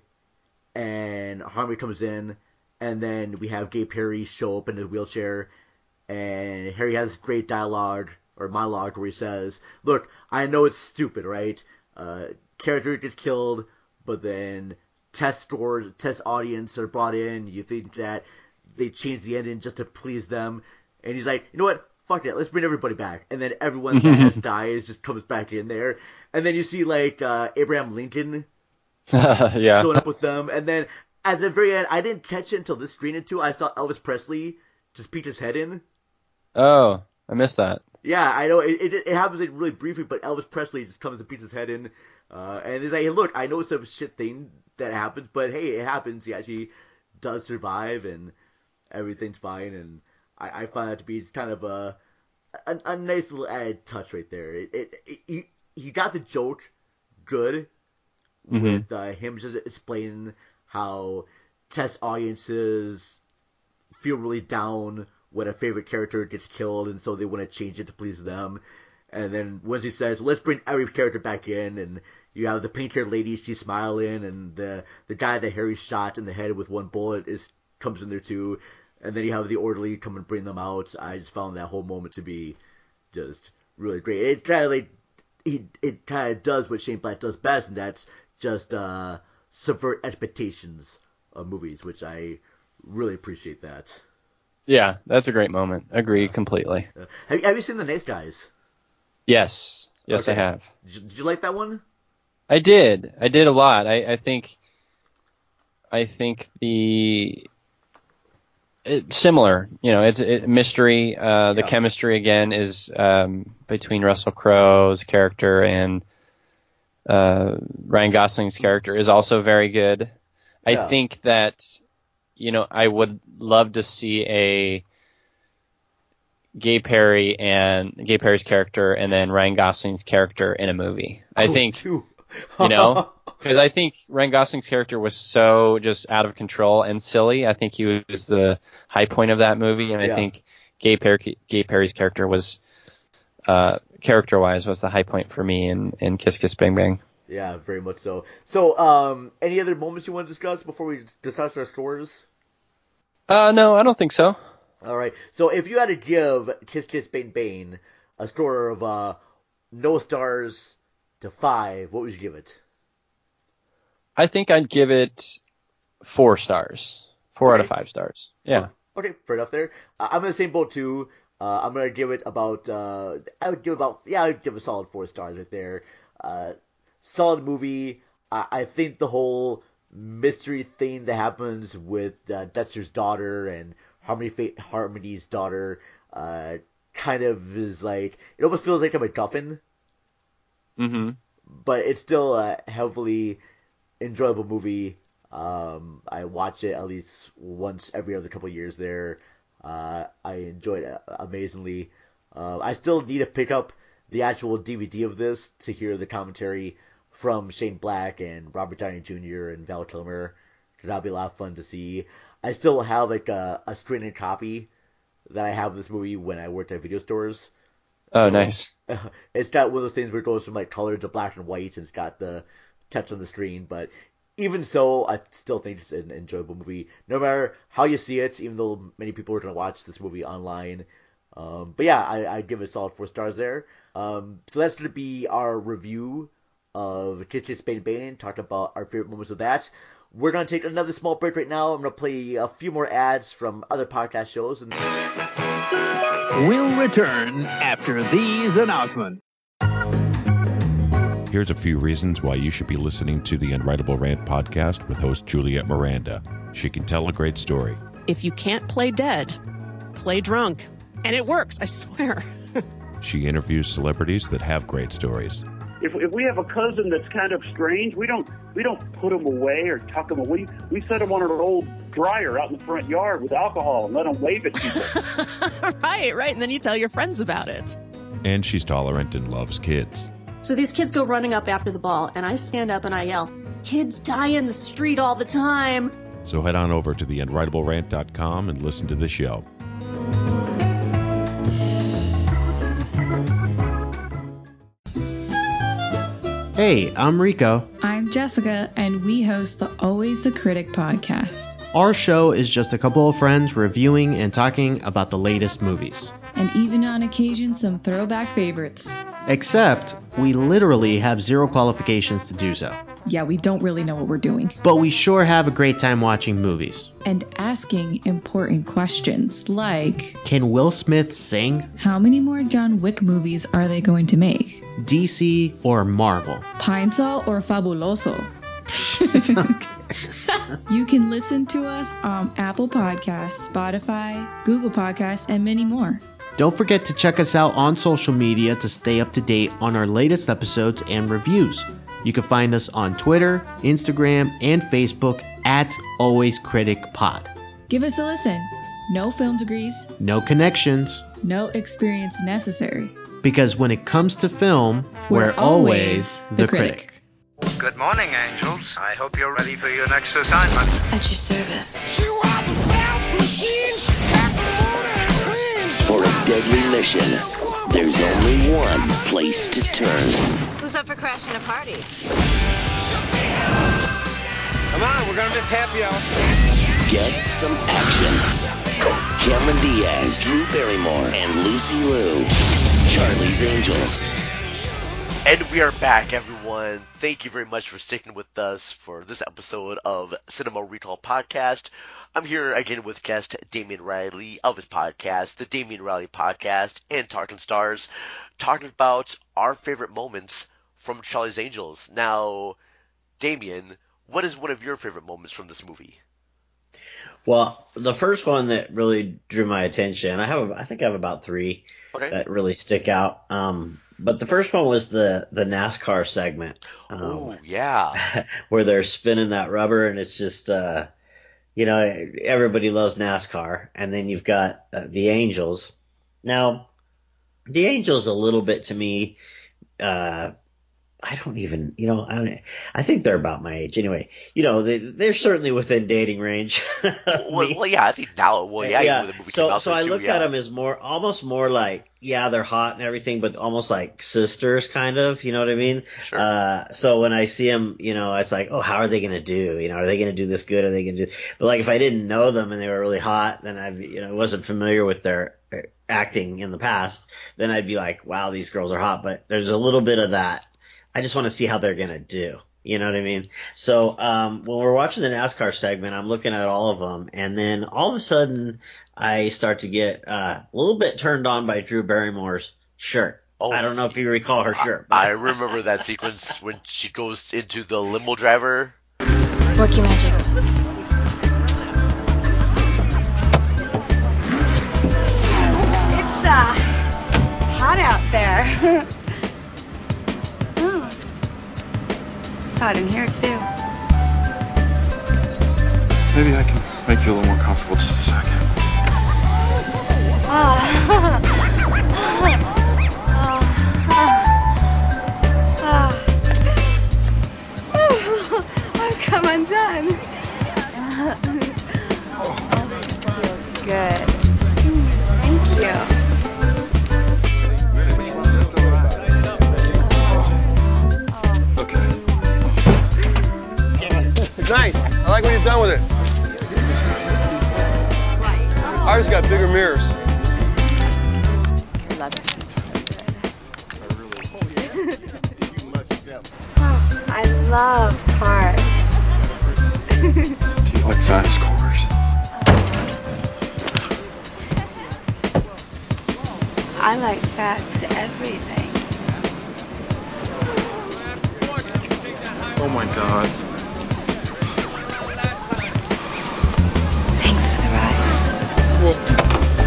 Speaker 1: and Harmony comes in, and then we have Gay Perry show up in a wheelchair, and Harry has great dialogue, or monologue, where he says, look, I know it's stupid, right? Uh, character gets killed, but then test scores, test audience are brought in. You think that they changed the ending just to please them. And he's like, you know what? Fuck it. Let's bring everybody back. And then everyone that has died just comes back in there. And then you see, like, uh, Abraham Lincoln
Speaker 14: yeah.
Speaker 1: showing up with them. And then at the very end, I didn't catch it until this screen or two. I saw Elvis Presley just peek his head in.
Speaker 14: Oh, I missed that.
Speaker 1: Yeah, I know. It, it, it happens like really briefly, but Elvis Presley just comes and peeks his head in. Uh, and he's like, hey, look, I know it's a shit thing that happens, but hey, it happens. He actually does survive, and everything's fine. And I, I find that to be kind of a, a, a nice little added touch right there. It, it, it, he, he got the joke good
Speaker 14: mm-hmm.
Speaker 1: with uh, him just explaining how test audiences feel really down when a favorite character gets killed, and so they want to change it to please them. And then once he says, well, let's bring every character back in, and you have the pink-haired lady, she's smiling, and the the guy that Harry shot in the head with one bullet is comes in there too. And then you have the orderly come and bring them out. I just found that whole moment to be just really great. It kind of like he it kind of does what Shane Black does best, and that's just uh, subvert expectations of movies, which I really appreciate that.
Speaker 14: Yeah, that's a great moment. Agree uh, completely.
Speaker 1: Uh, have, have you seen The Nice Guys?
Speaker 14: Yes. Yes,
Speaker 1: okay.
Speaker 14: I have.
Speaker 1: Did you, did you like that one?
Speaker 14: I did. I did a lot. I, I think I think the it, similar, you know, it's it, mystery. Uh, the yeah. chemistry again is um, between Russell Crowe's character and uh, Ryan Gosling's character is also very good.
Speaker 1: Yeah.
Speaker 14: I think that, you know, I would love to see a Gay Perry and Gay Perry's character and then Ryan Gosling's character in a movie. I
Speaker 1: oh,
Speaker 14: think,
Speaker 1: too.
Speaker 14: you know, because I think Ryan Gosling's character was so just out of control and silly. I think he was the high point of that movie, and
Speaker 1: yeah.
Speaker 14: I think Gay, Perry, Gay Perry's character was, uh, character-wise, was the high point for me in, in Kiss Kiss Bang Bang.
Speaker 1: Yeah, very much so. So, um, any other moments you want to discuss before we discuss our scores?
Speaker 14: Uh, no, I don't think so.
Speaker 1: All right. So, if you had to give Kiss Kiss Bang Bang a score of uh, no stars to five, what would you give it?
Speaker 14: I think I'd give it four stars. Four
Speaker 1: okay.
Speaker 14: out of five stars. Yeah.
Speaker 1: Okay, fair enough there. Uh, I'm in the same boat too. Uh, I'm gonna give it about. Uh, I would give about. Yeah, I would give a solid four stars right there. Uh, solid movie. I, I think the whole mystery thing that happens with uh, Dexter's daughter and Harmony Fa- Harmony's daughter uh, kind of is like, it almost feels like a MacGuffin.
Speaker 14: Mm-hmm.
Speaker 1: But it's still a heavily enjoyable movie. Um, I watch it at least once every other couple of years there. Uh, I enjoyed it amazingly. Uh, I still need to pick up the actual D V D of this to hear the commentary from Shane Black and Robert Downey Junior and Val Kilmer, because that'll be a lot of fun to see. I still have like a, a screened copy that I have of this movie when I worked at video stores.
Speaker 14: Oh,
Speaker 1: so,
Speaker 14: nice.
Speaker 1: It's got one of those things where it goes from like color to black and white, and it's got the text on the screen. But even so, I still think it's an enjoyable movie, no matter how you see it. Even though many people are going to watch this movie online. Um, but yeah, I, I give it a solid four stars there. Um, so that's going to be our review of Kiss Kiss Bang Bang, talk about our favorite moments of that. We're going to take another small break right now. I'm going to play a few more ads from other podcast shows. And
Speaker 18: we'll return after these announcements.
Speaker 19: Here's a few reasons why you should be listening to the Unwritable Rant podcast with host Juliet Miranda. She can tell a great story.
Speaker 20: If you can't play dead, play drunk. And it works, I swear.
Speaker 19: She interviews celebrities that have great stories.
Speaker 21: If, if we have a cousin that's kind of strange, we don't we don't put him away or tuck him away. We set him on an old dryer out in the front yard with alcohol and let him wave at people.
Speaker 20: Right, right. And then you tell your friends about it.
Speaker 19: And she's tolerant and loves kids.
Speaker 22: So these kids go running up after the ball, and I stand up and I yell, "Kids die in the street all the time."
Speaker 19: So head on over to the unwritable rant dot com and listen to the show.
Speaker 23: Hey, I'm Rico.
Speaker 24: I'm Jessica, and we host the Always the Critic podcast.
Speaker 23: Our show is just a couple of friends reviewing and talking about the latest movies.
Speaker 24: And even on occasion, some throwback favorites.
Speaker 23: Except, we literally have zero qualifications to do so.
Speaker 24: Yeah, we don't really know what we're doing.
Speaker 23: But we sure have a great time watching movies.
Speaker 24: And asking important questions like...
Speaker 23: Can Will Smith sing?
Speaker 24: How many more John Wick movies are they going to make?
Speaker 23: D C or Marvel?
Speaker 24: Pine-Sol or Fabuloso? You can listen to us on Apple Podcasts, Spotify, Google Podcasts, and many more.
Speaker 23: Don't forget to check us out on social media to stay up to date on our latest episodes and reviews. You can find us on Twitter, Instagram, and Facebook at Always Critic Pod.
Speaker 24: Give us a listen. No film degrees.
Speaker 23: No connections.
Speaker 24: No experience necessary.
Speaker 23: Because when it comes to film, we're, we're always the, the critic.
Speaker 25: critic. Good morning, angels. I hope you're ready for your next assignment.
Speaker 13: At your service.
Speaker 26: She was a fast machine. She packed the road and clean.
Speaker 27: For a deadly mission, there's only one place to turn.
Speaker 28: Who's up for crashing a party?
Speaker 25: Come on, we're gonna miss happy hour.
Speaker 27: Get some action. Cameron Diaz, Drew Barrymore, and Lucy Liu. Charlie's Angels.
Speaker 1: And we are back, everyone. Thank you very much for sticking with us for this episode of Cinema Recall Podcast. I'm here again with guest Damian Riley of his podcast, the Damian Riley Podcast, and Talking Stars, talking about our favorite moments from Charlie's Angels. Now, Damian, what is one of your favorite moments from this movie?
Speaker 29: Well, the first one that really drew my attention, I have, I think I have about three okay. that really stick out. Um, but the first one was the, the NASCAR segment. Um,
Speaker 1: oh, yeah.
Speaker 29: Where they're spinning that rubber, and it's just, uh, you know, everybody loves NASCAR. And then you've got uh, the Angels. Now, the Angels a little bit to me, uh, I don't even, you know, I don't, I think they're about my age anyway. You know, they, they're certainly within dating range.
Speaker 1: well, well, yeah, I think now, well, yeah,
Speaker 29: yeah.
Speaker 1: The movie
Speaker 29: so,
Speaker 1: came out
Speaker 29: so I
Speaker 1: too,
Speaker 29: look
Speaker 1: yeah.
Speaker 29: at them as more, almost more like, yeah, they're hot and everything, but almost like sisters, kind of. You know what I mean?
Speaker 1: Sure.
Speaker 29: Uh, so when I see them, you know, it's like, oh, how are they going to do? You know, are they going to do this good? Are they going to do? But like, if I didn't know them and they were really hot, then I, you know, wasn't familiar with their acting in the past, then I'd be like, wow, these girls are hot. But there's a little bit of that. I just want to see how they're going to do, You know what I mean? So um, when we're watching the NASCAR segment, I'm looking at all of them, and then all of a sudden I start to get uh, a little bit turned on by Drew Barrymore's shirt.
Speaker 1: Oh,
Speaker 29: I don't know if you recall her shirt.
Speaker 1: I, I remember that sequence when she goes into the limo driver.
Speaker 28: Work your magic.
Speaker 2: It's uh, hot out there. Oh. It's hot in here too.
Speaker 11: Maybe I can make you a little more comfortable just a second.
Speaker 2: Oh. I've come undone. Feels good. Thank you.
Speaker 3: Nice. I like what you've done with it. Ours got bigger mirrors.
Speaker 2: Love it. Oh, I love cars.
Speaker 11: Do you like fast cars?
Speaker 2: I like fast everything.
Speaker 11: Oh my God.
Speaker 2: Thanks for the ride.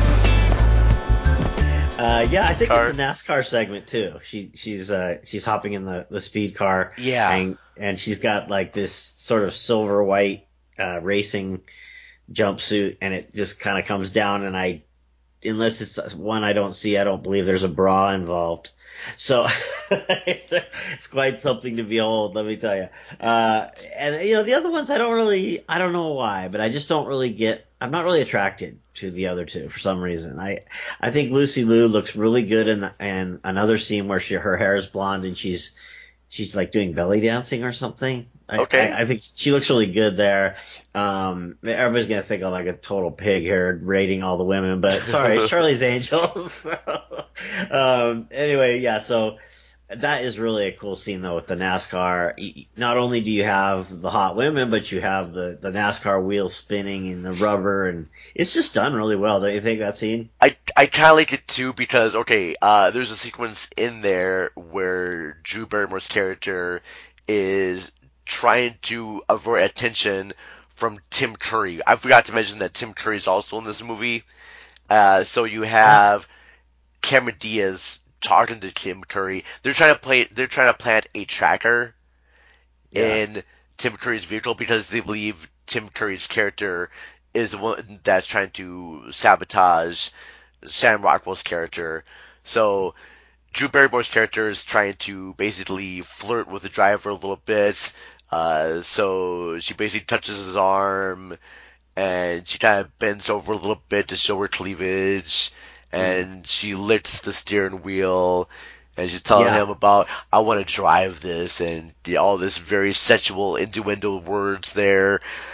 Speaker 29: Uh, yeah, I think in the NASCAR segment too. She she's uh, she's hopping in the, the speed car.
Speaker 1: Yeah.
Speaker 29: And, and she's got like this sort of silver white uh, racing jumpsuit, and it just kind of comes down. And I, unless it's one I don't see, I don't believe there's a bra involved. So it's, it's quite something to behold, let me tell you. Uh, and you know, the other ones I don't really, I don't know why, but I just don't really get, I'm not really attracted to the other two for some reason. I, I think Lucy Liu looks really good in, the, in another scene where she, her hair is blonde and she's, she's like doing belly dancing or something. I,
Speaker 1: Okay.
Speaker 29: I, I think she looks really good there. Um, everybody's gonna think I'm like a total pig here rating all the women, but sorry, it's Charlie's Angels. So, um, anyway, yeah, so that is really a cool scene though with the NASCAR. Not only do you have the hot women, but you have the, the NASCAR wheels spinning and the rubber, and it's just done really well. Don't you think, that scene?
Speaker 1: I, I kind of liked it too because, okay, uh, there's a sequence in there where Drew Barrymore's character is trying to avert attention from Tim Curry. I forgot to mention that Tim Curry is also in this movie. Uh, so you have Cameron Diaz talking to Tim Curry. They're trying to play. They're trying to plant a tracker
Speaker 29: Yeah.
Speaker 1: in Tim Curry's vehicle because they believe Tim Curry's character is the one that's trying to sabotage Sam Rockwell's character. So Drew Barrymore's character is trying to basically flirt with the driver a little bit. Uh, so she basically touches his arm, and she kind of bends over a little bit to show her cleavage, and she licks the steering wheel, and she's telling
Speaker 29: Yeah.
Speaker 1: him about, I want to drive this, and you know, all this very sexual innuendo words there.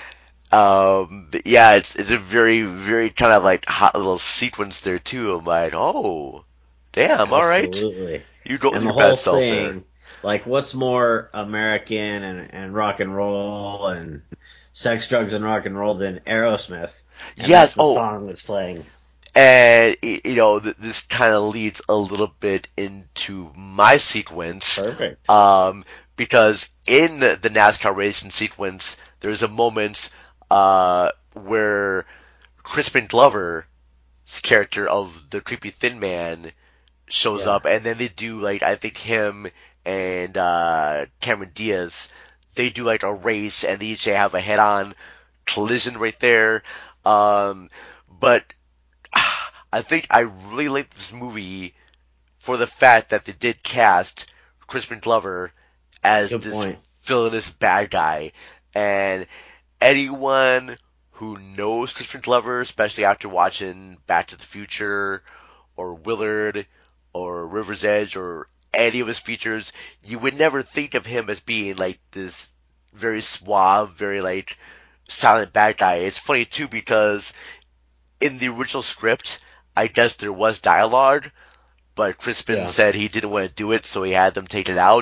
Speaker 1: Um, but yeah, it's it's a very, very kind of like hot little sequence there too. I'm like, oh, damn, all right.
Speaker 29: Absolutely.
Speaker 1: You go with
Speaker 29: And
Speaker 1: your
Speaker 29: the whole
Speaker 1: best self
Speaker 29: thing,
Speaker 1: there.
Speaker 29: like, what's more American and, and rock and roll and sex, drugs, and rock and roll than Aerosmith? And
Speaker 1: Yes,
Speaker 29: that's the
Speaker 1: oh.
Speaker 29: song that's playing.
Speaker 1: And, y- you know, th- this kind of leads a little bit into my sequence.
Speaker 29: Perfect.
Speaker 1: Um, because in the the NASCAR racing sequence, there's a moment uh, where Crispin Glover's character of the creepy thin man shows
Speaker 29: Yeah.
Speaker 1: up, and then they do, like, I think him and uh, Cameron Diaz, they do, like, a race, and they each have a head-on collision right there. Um, but I think I really like this movie for the fact that they did cast Crispin Glover as
Speaker 29: Good
Speaker 1: this
Speaker 29: point.
Speaker 1: villainous bad guy. And anyone who knows Crispin Glover, especially after watching Back to the Future or Willard or River's Edge or any of his features, you would never think of him as being like this very suave, very like silent bad guy. It's funny too because in the original script, I guess there was dialogue, but Crispin
Speaker 29: Yeah.
Speaker 1: said he didn't want to do it, so he had them take it out.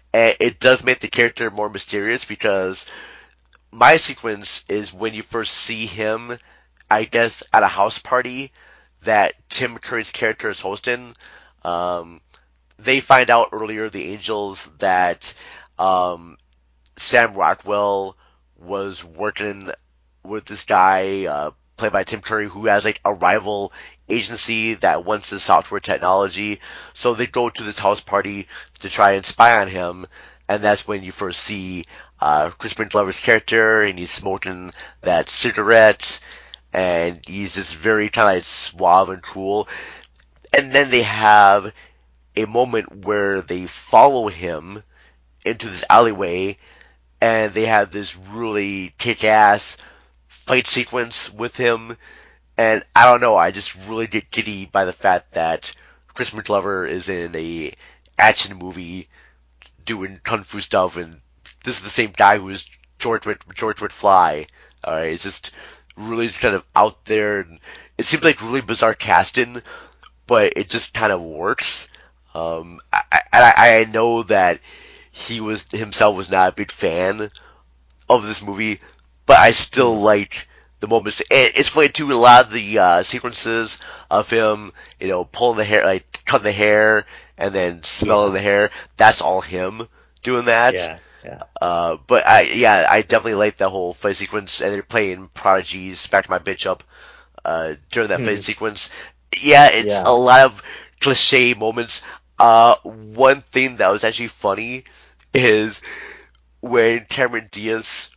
Speaker 1: And it does make the character more mysterious because my sequence is when you first see him, I guess, at a house party that Tim Curry's character is hosting. Um, they find out earlier, the Angels, that um, Sam Rockwell was working with this guy, uh, played by Tim Curry, who has like a rival agency that wants his software technology. So they go to this house party to try and spy on him, and that's when you first see uh, Crispin Glover's character, and he's smoking that cigarette, and he's just very kind of suave and cool. And then they have a moment where they follow him into this alleyway, and they have this really kick-ass fight sequence with him. And I don't know, I just really get giddy by the fact that Crispin Glover is in a action movie doing kung fu stuff, and this is the same guy who is George George McFly. All right, it's just really just kind of out there, and it seems like really bizarre casting, but it just kind of works. Um, I, I I know that he was himself was not a big fan of this movie, but I still liked the moments. And it's funny too, a lot of the uh, sequences of him, you know, pulling the hair, like cutting the hair, and then smelling the hair. That's all him doing that.
Speaker 29: Yeah, yeah.
Speaker 1: Uh, but I, yeah, I definitely like that whole fight sequence, and they're playing Prodigy's "Back to My Bitch Up" uh, during that
Speaker 29: Hmm.
Speaker 1: fight sequence. Yeah, it's
Speaker 29: Yeah.
Speaker 1: a lot of cliche moments. Uh, one thing that was actually funny is when Cameron Diaz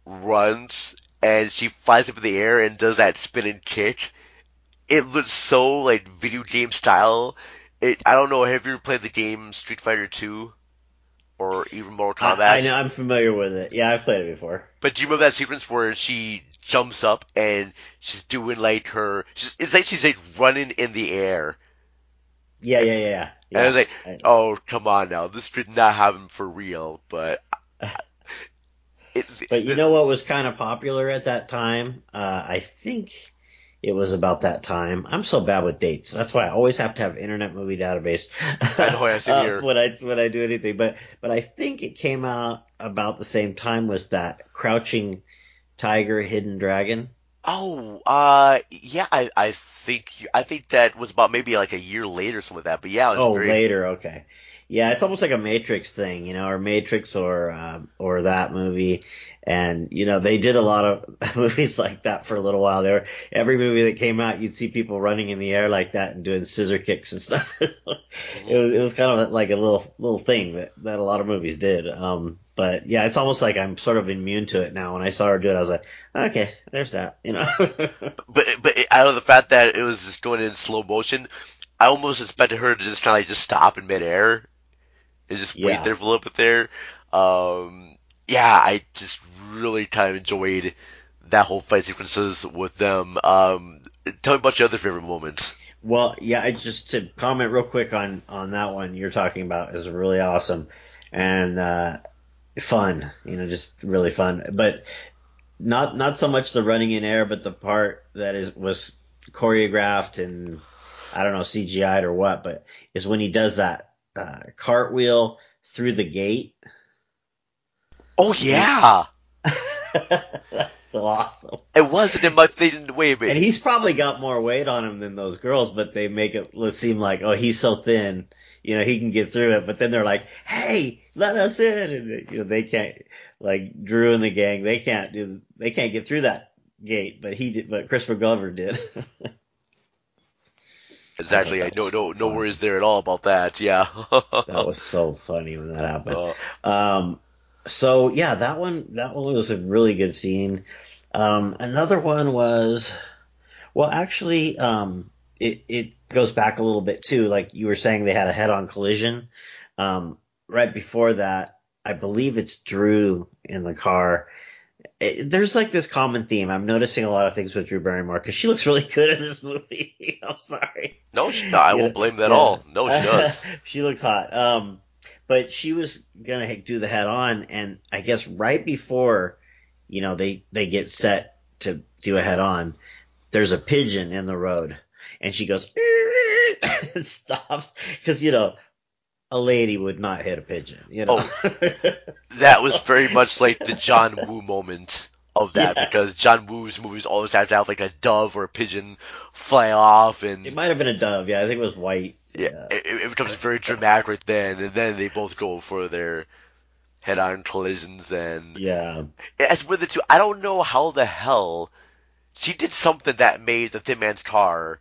Speaker 1: runs and she flies up in the air and does that spinning kick. It looks so like video game style. It, I don't know. Have you ever played the game Street Fighter two or even Mortal Kombat?
Speaker 29: I, I know, I'm familiar with it. Yeah, I've played it before.
Speaker 1: But do you remember that sequence where she jumps up and she's doing like her? She's, it's like she's like running in the air.
Speaker 29: Yeah, yeah, yeah. yeah.
Speaker 1: And I was like, oh, come on now. This did not happen for real, but. It's,
Speaker 29: But you know what was kind of popular at that time? Uh, I think it was about that time. I'm so bad with dates. That's why I always have to have Internet Movie Database
Speaker 1: I know, I see
Speaker 29: uh,
Speaker 1: here.
Speaker 29: when I when I do anything. But but I think it came out about the same time was that Crouching Tiger, Hidden Dragon.
Speaker 1: Oh, uh, yeah, I, I think, I think that was about maybe like a year later or something like that, but yeah, it was
Speaker 29: Oh,
Speaker 1: very,
Speaker 29: later, okay. Yeah, it's almost like a Matrix thing, you know, or Matrix or um, or that movie. And, you know, they did a lot of movies like that for a little while there. Every movie that came out, you'd see people running in the air like that and doing scissor kicks and stuff. It was it was kind of like a little little thing that, that a lot of movies did. Um, but yeah, it's almost like I'm sort of immune to it now. When I saw her do it, I was like, okay, there's that, you know.
Speaker 1: but, but out of the fact that it was just going in slow motion, I almost expected her to just kind of like just stop in midair and just wait
Speaker 29: Yeah.
Speaker 1: there for a little bit there. Um, yeah, I just really kind of enjoyed that whole fight sequences with them. Um, tell me about your other favorite moments.
Speaker 29: Well, yeah, I just to comment real quick on, on that one you're talking about is really awesome and uh, fun, you know, just really fun. But not not so much the running in air, but the part that is was choreographed and I don't know C G I'd or what, but is when he does that uh, cartwheel through the gate.
Speaker 1: Oh yeah.
Speaker 29: That's so awesome.
Speaker 1: It wasn't in my thing. Wait a minute.
Speaker 29: And he's probably got more weight on him than those girls, but they make it seem like, oh, he's so thin, you know, he can get through it. But then they're like, hey, let us in. And, you know, they can't, like Drew and the gang, they can't do, they can't get through that gate, but he did, but Crispin Glover did.
Speaker 1: Exactly. I no no no worries there at all about that. Yeah.
Speaker 29: That was so funny when that happened. Um, so yeah, that one that one was a really good scene. Um, another one was, well, actually, um, it it goes back a little bit too. Like you were saying, they had a head-on collision. Um, right before that, I believe it's Drew in the car. It, there's like this common theme. I'm noticing a lot of things with Drew Barrymore because she looks really good in this movie. I'm sorry.
Speaker 1: No, she, no, I
Speaker 29: Yeah,
Speaker 1: won't blame that at
Speaker 29: yeah.
Speaker 1: all. No, she does.
Speaker 29: She looks hot. Um, but she was gonna do the head on, and I guess right before, you know, they they get set to do a head on, there's a pigeon in the road, and she goes and stops because you know a lady would not hit a pigeon, you know.
Speaker 1: Oh, that was very much like the John Woo moment of that, yeah. Because John Woo's movies always have to have like a dove or a pigeon fly off, and
Speaker 29: it might have been a dove. Yeah, I think it was white.
Speaker 1: Yeah, yeah. It, it becomes very dramatic right then, and then they both go for their head-on collisions, and
Speaker 29: yeah,
Speaker 1: as with the two, I don't know how the hell she did something that made the Thin Man's car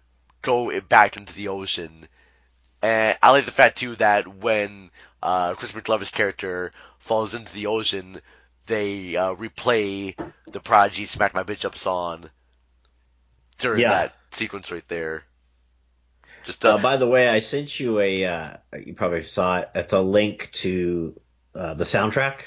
Speaker 1: go back into the ocean. And I like the fact, too, that when uh, Chris McLover's character falls into the ocean, they uh, replay the Prodigy Smack My Bitch Up song during yeah. that sequence right there. Just uh,
Speaker 29: uh, By the way, I sent you a, uh, you probably saw it, it's a link to uh, the soundtrack.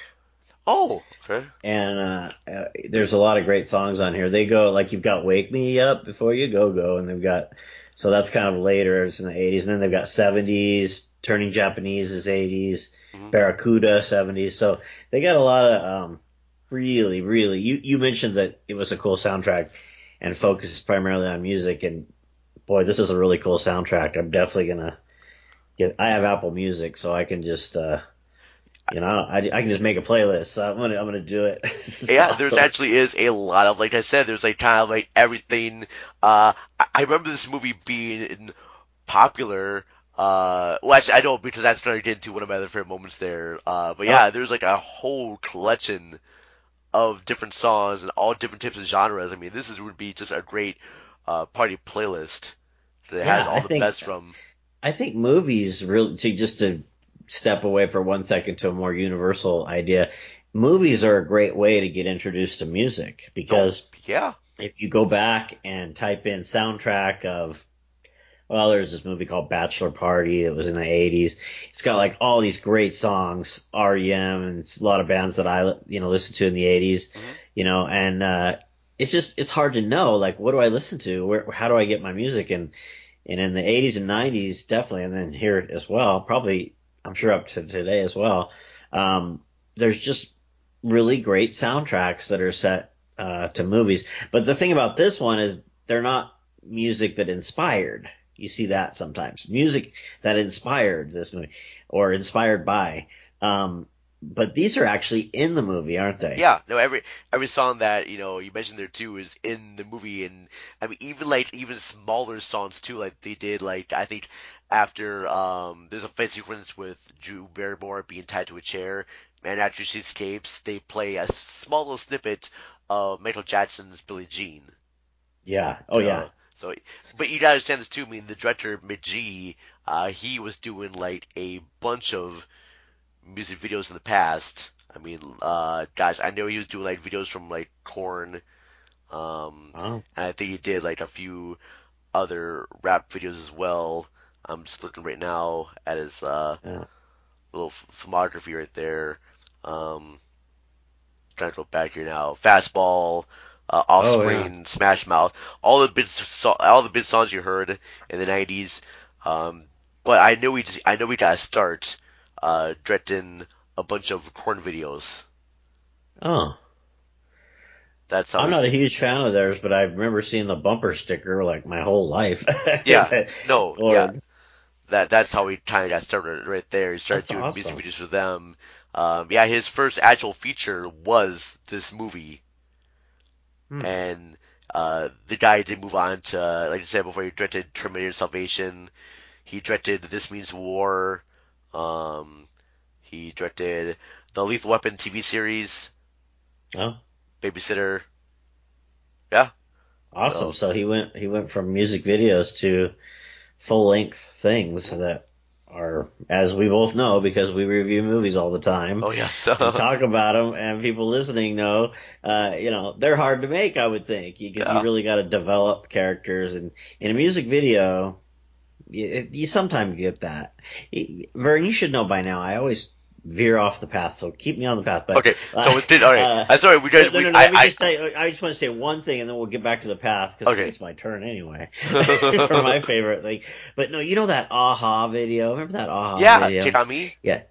Speaker 1: Oh, okay.
Speaker 29: And uh, uh, there's a lot of great songs on here. They go, like, you've got Wake Me Up Before You Go Go, and they've got... So that's kind of later, it's in the eighties, and then they've got seventies, Turning Japanese is eighties, mm-hmm. Barracuda seventies. So they got a lot of um, really, really. You you mentioned that it was a cool soundtrack and focused primarily on music, and boy, this is a really cool soundtrack. I'm definitely gonna get. I have Apple Music, so I can just. Uh, You know, I, I can just make a playlist, so I'm gonna I'm gonna do it.
Speaker 1: Yeah,
Speaker 29: awesome.
Speaker 1: There's actually is a lot of, like I said, there's like kind of like everything. Uh, I, I remember this movie being popular. Uh, well, actually, I don't, because that's starting to get into one of my other favorite moments there. Uh, but yeah, oh. there's like a whole collection of different songs and all different types of genres. I mean, this is would be just a great uh party playlist that
Speaker 29: yeah,
Speaker 1: has all
Speaker 29: I
Speaker 1: the
Speaker 29: think,
Speaker 1: best from.
Speaker 29: I think movies really to just to. step away for one second to a more universal idea. Movies are a great way to get introduced to music because
Speaker 1: oh, yeah.
Speaker 29: if you go back and type in soundtrack of, well, there's this movie called Bachelor Party that was in the eighties. It's got like all these great songs, R E M, and it's a lot of bands that I, you know, listened to in the eighties, mm-hmm. you know, and, uh, it's just, it's hard to know, like, what do I listen to? Where, how do I get my music? And, and in the eighties and nineties, definitely, and then here as well, probably, I'm sure up to today as well. Um, there's just really great soundtracks that are set uh, to movies. But the thing about this one is they're not music that inspired. You see that sometimes. Music that inspired this movie or inspired by. Um, but these are actually in the movie, aren't they?
Speaker 1: Yeah. No, every every song that, you know, you mentioned there too is in the movie. And I mean, even like even smaller songs too, like they did like, I think, after um, there's a fight sequence with Drew Barrymore being tied to a chair, and after she escapes, they play a small little snippet of Michael Jackson's Billie Jean.
Speaker 29: Yeah. Oh, yeah.
Speaker 1: Uh, so, but you gotta understand this too. I mean, the director McGee, uh, he was doing like a bunch of music videos in the past. I mean, uh, gosh, I know he was doing like videos from like Korn, um,
Speaker 29: oh.
Speaker 1: and I think he did like a few other rap videos as well. I'm just looking right now at his uh,
Speaker 29: yeah.
Speaker 1: little filmography right there. Um, trying to go back here now. Fastball, uh, Offspring,
Speaker 29: oh, yeah.
Speaker 1: Smash Mouth, all the big so- all the big songs you heard in the nineties. Um, but I know we just, I know we got to start uh, directing a bunch of Korn videos.
Speaker 29: Oh.
Speaker 1: That's how
Speaker 29: I'm
Speaker 1: we,
Speaker 29: not a huge fan of theirs, but I remember seeing the bumper sticker like my whole life.
Speaker 1: yeah. No.
Speaker 29: or,
Speaker 1: yeah. That that's how we kind of got started right there. He started
Speaker 29: That's
Speaker 1: doing
Speaker 29: awesome.
Speaker 1: music videos for them. Um, yeah, his first actual feature was this movie,
Speaker 29: Hmm.
Speaker 1: and uh, the guy did move on to, like I said before, he directed Terminator Salvation. He directed This Means War. Um, he directed the Lethal Weapon T V series.
Speaker 29: Oh,
Speaker 1: Babysitter. Yeah.
Speaker 29: awesome!
Speaker 1: So-
Speaker 29: So he went he went from music videos to full length things that are, as we both know, because we review movies all the time.
Speaker 1: Oh yes.
Speaker 29: and talk about them, and people listening know, uh, you know, they're hard to make, I would think, because
Speaker 1: Yeah.
Speaker 29: you really got to develop characters, and in a music video, you, you sometimes get that. Vern, you should know by now. I always veer off the path, so keep me on the path. But,
Speaker 1: Okay, so it did. All right,
Speaker 29: uh,
Speaker 1: I'm sorry. We
Speaker 29: no,
Speaker 1: just.
Speaker 29: no,
Speaker 1: we,
Speaker 29: no, no,
Speaker 1: I,
Speaker 29: let me
Speaker 1: I,
Speaker 29: just say, I just want to say one thing, and then we'll get back to the path, because
Speaker 1: Okay.
Speaker 29: it's my turn anyway. For my favorite thing. But no, you know that Aha video? Remember that Aha
Speaker 1: yeah,
Speaker 29: video?
Speaker 1: Take On Me.
Speaker 29: Yeah.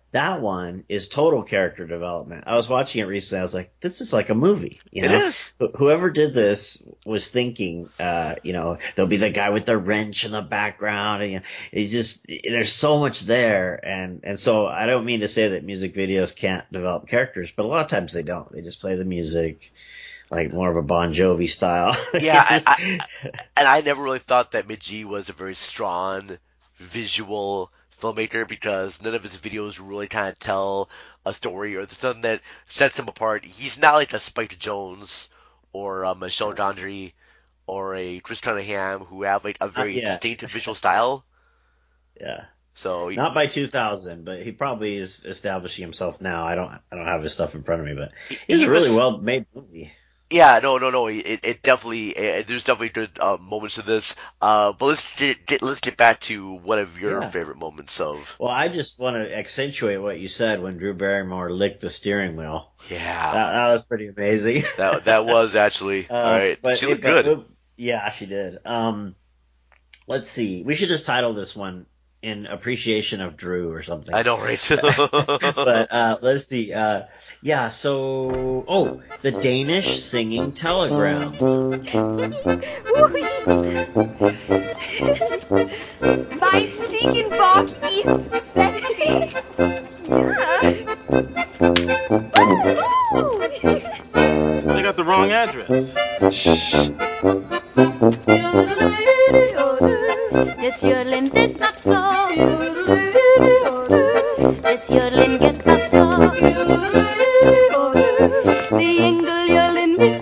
Speaker 29: That one is total character development. I was watching it recently. I was like, this is like a movie. You know?
Speaker 1: It is.
Speaker 29: Wh- Whoever did this was thinking, uh, you know, there'll be the guy with the wrench in the background. And you know, it just, there's so much there. And, and so I don't mean to say that music videos can't develop characters, but a lot of times they don't. They just play the music, like more of a Bon Jovi style.
Speaker 1: Yeah, I, I, and I never really thought that Midgie was a very strong visual filmmaker because none of his videos really kind of tell a story or something that sets him apart. He's not like a Spike Jones or a Michel Gondry or a Chris Cunningham who have like a very distinctive visual style.
Speaker 29: Yeah.
Speaker 1: So
Speaker 29: not by two thousand, but he probably is establishing himself now. I don't, I don't have his stuff in front of me, but it's a really well made movie.
Speaker 1: Yeah, no, no, no. It, it definitely, it, there's definitely good uh, moments to this. Uh, but let's get, let's get back to one of your
Speaker 29: Yeah.
Speaker 1: favorite moments of.
Speaker 29: Well, I just want to accentuate what you said when Drew Barrymore licked the steering wheel.
Speaker 1: Yeah,
Speaker 29: that, that was pretty amazing.
Speaker 1: That that was actually
Speaker 29: Uh,
Speaker 1: all right.
Speaker 29: but
Speaker 1: She
Speaker 29: it-
Speaker 1: looked
Speaker 29: but-
Speaker 1: good.
Speaker 29: but- yeah, she did. Um, let's see. We should just title this one in appreciation of Drew or something.
Speaker 1: I know, right?
Speaker 29: But uh, let's see. Uh, yeah. So, oh, the Danish singing telegram.
Speaker 26: My Ziegenbock is sexy.
Speaker 4: They got the wrong address.
Speaker 26: Das Jörlen ist noch so. Das Jörlen geht noch so. Die Engeljörlen mit.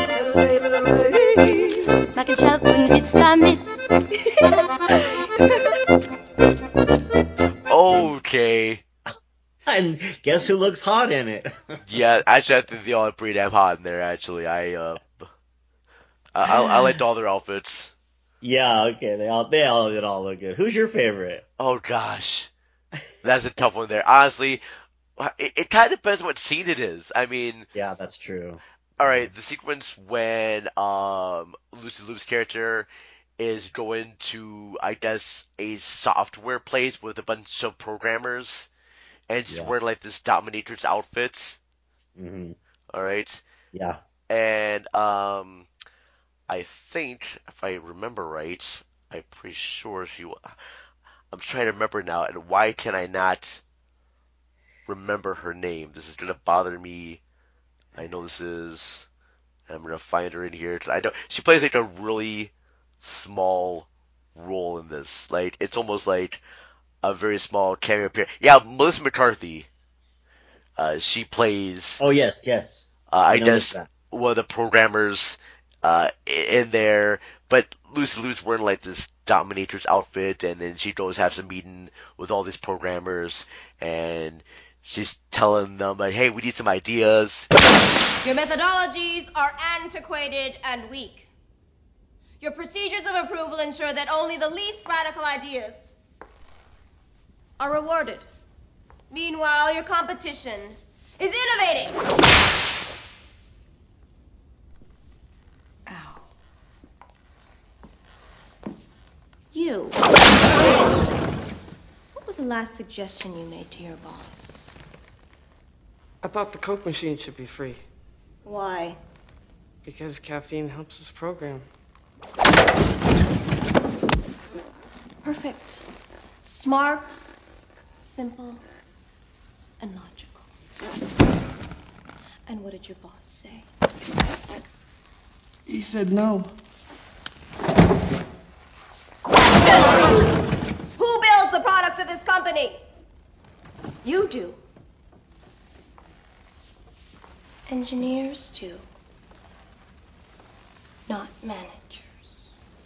Speaker 26: Man kann schaffen, Witz damit.
Speaker 1: Okay.
Speaker 29: And guess who looks hot in it?
Speaker 1: Yeah, actually, I think they all look pretty damn hot in there. Actually, I uh, I, I, I liked all their outfits.
Speaker 29: Yeah. Okay. They all they all did all look good. Who's your favorite?
Speaker 1: Oh gosh, that's a tough one there. Honestly, it, it kind of depends on what scene it is. I mean,
Speaker 29: yeah, that's true.
Speaker 1: All right, the sequence when um Lucy Liu's character is going to, I guess, a software place with a bunch of programmers, and she's
Speaker 29: Yeah.
Speaker 1: wearing like this dominatrix outfit.
Speaker 29: Mm-hmm.
Speaker 1: All right.
Speaker 29: Yeah.
Speaker 1: And um, I think if I remember right, I'm pretty sure she. wa- I'm trying to remember now, and why can I not remember her name? This is gonna bother me. I know this is. I'm gonna find her in here. I don't. She plays like a really small role in this. Like it's almost like a very small cameo appearance. Yeah, Melissa McCarthy. Uh, she plays.
Speaker 29: Oh yes, yes.
Speaker 1: Uh, I
Speaker 29: noticed
Speaker 1: guess
Speaker 29: that.
Speaker 1: one of the programmers uh, in there, but Lucy Liu's wearing like this dominatrix outfit, and then she goes have some meeting with all these programmers, and she's telling them like, "Hey, we need some ideas."
Speaker 5: Your methodologies are antiquated and weak. Your procedures of approval ensure that only the least radical ideas are rewarded. Meanwhile, your competition is innovating. You. What was the last suggestion you made to your boss?
Speaker 6: I thought the Coke machine should be free
Speaker 5: Why?
Speaker 6: because caffeine helps us program.
Speaker 5: Perfect. Smart, simple, and logical. And what did your boss say?
Speaker 6: He said no.
Speaker 5: Who builds the products of this company? You do. Engineers do. Not managers.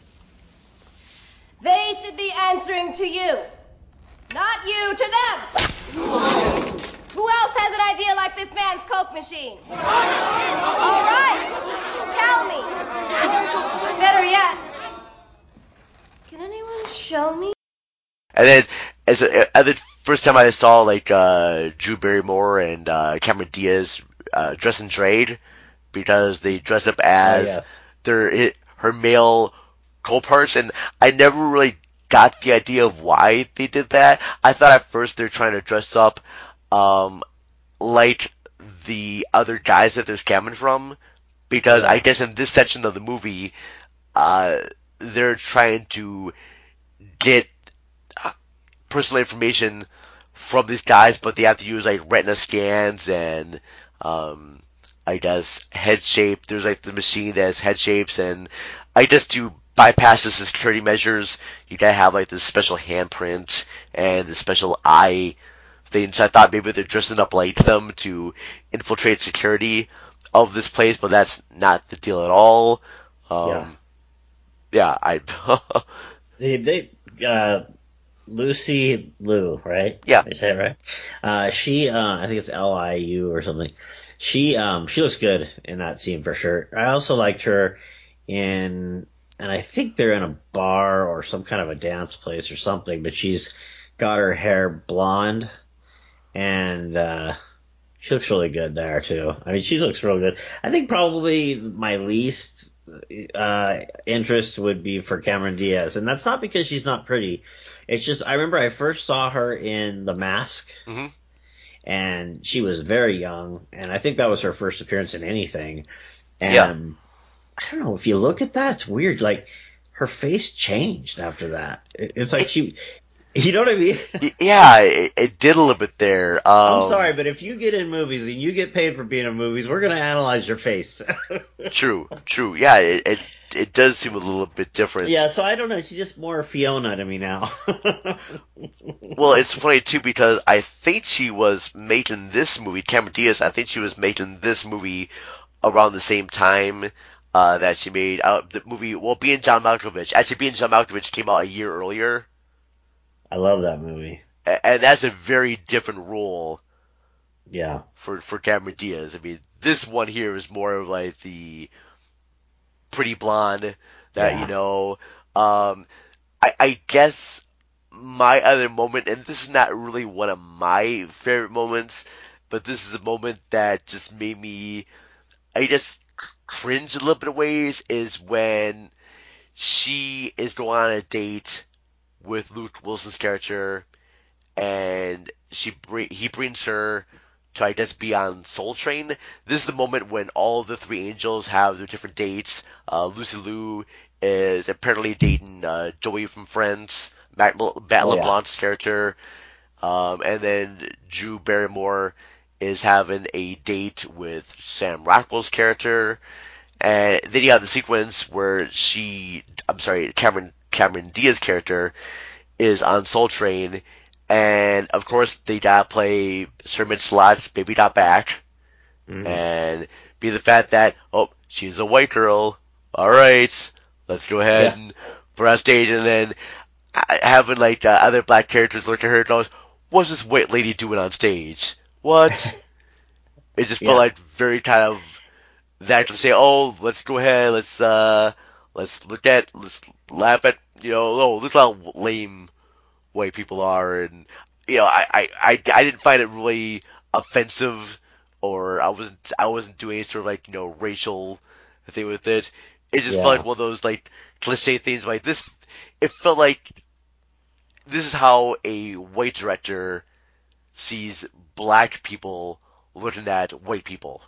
Speaker 5: They should be answering to you, not you to them. Who else has an idea like this man's Coke machine? All right, tell me. Better yet, can anyone show me?
Speaker 1: And then, as a, as the first time I saw like uh, Drew Barrymore and uh, Cameron Diaz uh, dress in trade, because they dress up as
Speaker 29: Oh, yes.
Speaker 1: their it, her male co-parts, and I never really got the idea of why they did that. I thought at first they were trying to dress up um, like the other guys that they're scamming from, because
Speaker 29: Yeah.
Speaker 1: I guess in this section of the movie, uh, they're trying to get personal information from these guys, but they have to use like retina scans and um, I guess head shape. There's like the machine that has head shapes, and I guess to bypass the security measures, you gotta have like this special handprint and this special eye thing. So I thought maybe they're dressing up like them to infiltrate security of this place, but that's not the deal at all. Um, yeah. yeah, I.
Speaker 29: they they uh, Lucy Liu, right?
Speaker 1: Yeah.
Speaker 29: Is that right? Uh, she, uh, I think it's L I U or something. She, um, she looks good in that scene for sure. I also liked her in, and I think they're in a bar or some kind of a dance place or something, but she's got her hair blonde, and, uh, she looks really good there too. I mean, she looks real good. I think probably my least, uh, interest would be for Cameron Diaz, and that's not because she's not pretty. It's just, I remember I first saw her in The Mask,
Speaker 1: mm-hmm.
Speaker 29: and she was very young, and I think that was her first appearance in anything. And
Speaker 1: yeah.
Speaker 29: I don't know, if you look at that, it's weird. Like, her face changed after that. It's like she, you know what I mean?
Speaker 1: Yeah, it, it did a little bit there. Um,
Speaker 29: I'm sorry, but if you get in movies and you get paid for being in movies, we're going to analyze your face.
Speaker 1: True, true. Yeah, it, it it does seem a little bit different.
Speaker 29: Yeah, so I don't know. She's just more Fiona to me now.
Speaker 1: Well, it's funny, too, because I think she was making this movie, Cameron Diaz, I think she was making this movie around the same time uh, that she made uh, the movie, well, Being John Malkovich. Actually, Being John Malkovich came out a year earlier.
Speaker 29: I love that movie.
Speaker 1: And, and that's a very different role.
Speaker 29: Yeah.
Speaker 1: For, for Cameron Diaz. I mean, this one here is more of like the pretty blonde that,
Speaker 29: yeah.
Speaker 1: you know, um, I, I guess my other moment, and this is not really one of my favorite moments, but this is a moment that just made me, I just cringe a little bit of ways, is when she is going on a date with Luke Wilson's character, and she bring, he brings her to, I guess, be on Soul Train. This is the moment when all the three angels have their different dates. Uh, Lucy Liu is apparently dating uh, Joey from Friends, Matt, Matt
Speaker 29: oh,
Speaker 1: LeBlanc's
Speaker 29: yeah.
Speaker 1: character, um, and then Drew Barrymore is having a date with Sam Rockwell's character, and then you have the sequence where she, I'm sorry, Cameron Cameron Diaz's character is on Soul Train. And, of course, they gotta play Sir Mix-a-Lot's Baby Got Back. Mm-hmm. And be the fact that, oh, she's a white girl. Alright, let's go ahead yeah. and put her on stage. And then having, like, uh, other black characters look at her and goes, what's this white lady doing on stage? What? It just yeah. felt like very kind of that to say, oh, let's go ahead, let's, uh, let's look at, let's laugh at, you know, oh, look how lame white people are, and you know, I, I, I, I didn't find it really offensive, or I wasn't I wasn't doing any sort of like, you know, racial thing with it. It just
Speaker 29: yeah.
Speaker 1: felt like one of those like cliche things like this. It felt like this is how a white director sees black people looking at white people.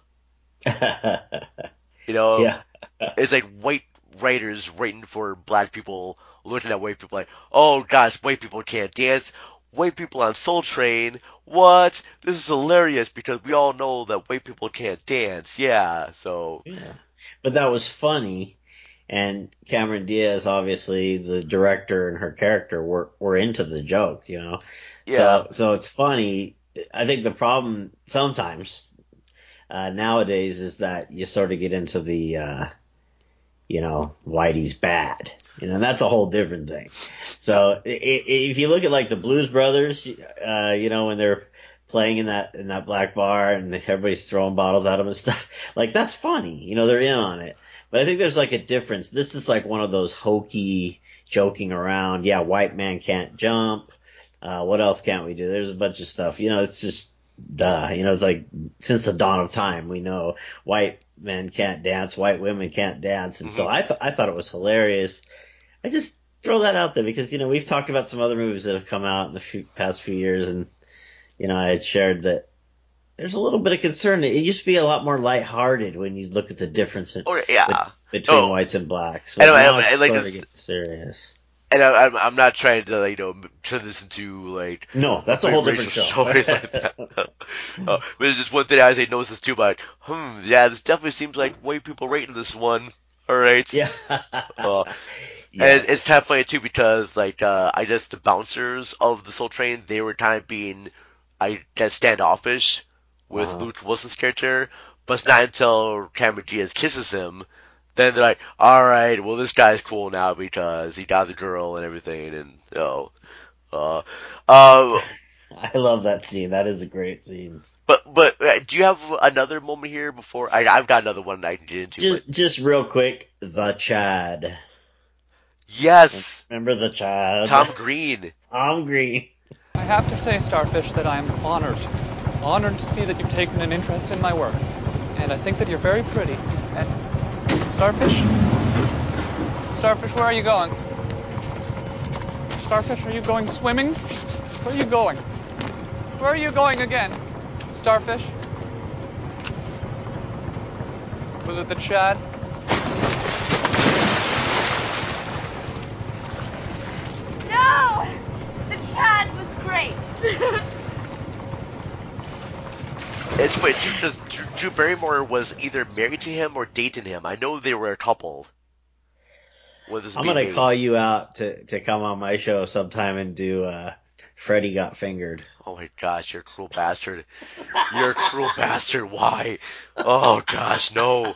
Speaker 1: You know,
Speaker 29: yeah.
Speaker 1: It's like white writers writing for black people looking at white people like, oh gosh, white people can't dance. White people on Soul Train. What? This is hilarious because we all know that white people can't dance. Yeah, so.
Speaker 29: Yeah. But that was funny. And Cameron Diaz, obviously, the director and her character were, were into the joke, you know?
Speaker 1: Yeah.
Speaker 29: So, so it's funny. I think the problem sometimes, uh, nowadays is that you sort of get into the, uh, you know, Whitey's bad. You know, that's a whole different thing. So if you look at like the Blues Brothers, uh, you know, when they're playing in that in that black bar and everybody's throwing bottles at them and stuff, like that's funny. You know, they're in on it. But I think there's like a difference. This is like one of those hokey joking around. Yeah, white man can't jump. Uh, what else can't we do? There's a bunch of stuff. You know, it's just duh. You know, it's like since the dawn of time, we know white men can't dance, white women can't dance, and mm-hmm. so I th- I thought it was hilarious. I just throw that out there because, you know, we've talked about some other movies that have come out in the few, past few years, and, you know, I had shared that there's a little bit of concern. It used to be a lot more lighthearted when you look at the difference in,
Speaker 1: oh, yeah.
Speaker 29: be, between
Speaker 1: oh.
Speaker 29: whites and blacks. So
Speaker 1: and,
Speaker 29: now
Speaker 1: and,
Speaker 29: it's
Speaker 1: and, like
Speaker 29: sort
Speaker 1: this,
Speaker 29: of getting serious.
Speaker 1: And I, I'm, I'm not trying to, like, you know, turn this into, like...
Speaker 29: No, that's a whole different show.
Speaker 1: Stories like that. uh, but it's just one thing I noticed this too, but, hmm, yeah, this definitely seems like white people rating this one. Alright?
Speaker 29: Yeah.
Speaker 1: uh,
Speaker 29: yes.
Speaker 1: And it's kind of funny too because, like, uh, I guess the bouncers of the Soul Train, they were kind of being, I guess, standoffish with uh-huh. Luke Wilson's character, but it's not until Cameron Diaz kisses him then they're like, all right, well, this guy's cool now because he got the girl and everything, and oh, uh, uh,
Speaker 29: I love that scene. That is a great scene.
Speaker 1: But but uh, do you have another moment here before? I I've got another one that I can get into.
Speaker 29: Just
Speaker 1: but...
Speaker 29: just real quick, the Chad.
Speaker 1: Yes.
Speaker 29: Remember the Chad?
Speaker 1: Tom Green.
Speaker 29: Tom Green.
Speaker 7: I have to say, Starfish, that I am honored, honored to see that you've taken an interest in my work, and I think that you're very pretty. And Starfish? Starfish, where are you going? Starfish, are you going swimming? Where are you going? Where are you going again? Starfish? Was it the Chad?
Speaker 5: No! The Chad was great.
Speaker 1: It's funny because Drew, Drew Barrymore was either married to him or dating him. I know they were a couple.
Speaker 29: I'm gonna made. call you out to, to come on my show sometime and do uh, Freddie Got Fingered.
Speaker 1: Oh my gosh, you're a cruel bastard. You're a cruel bastard. Why? Oh gosh, no.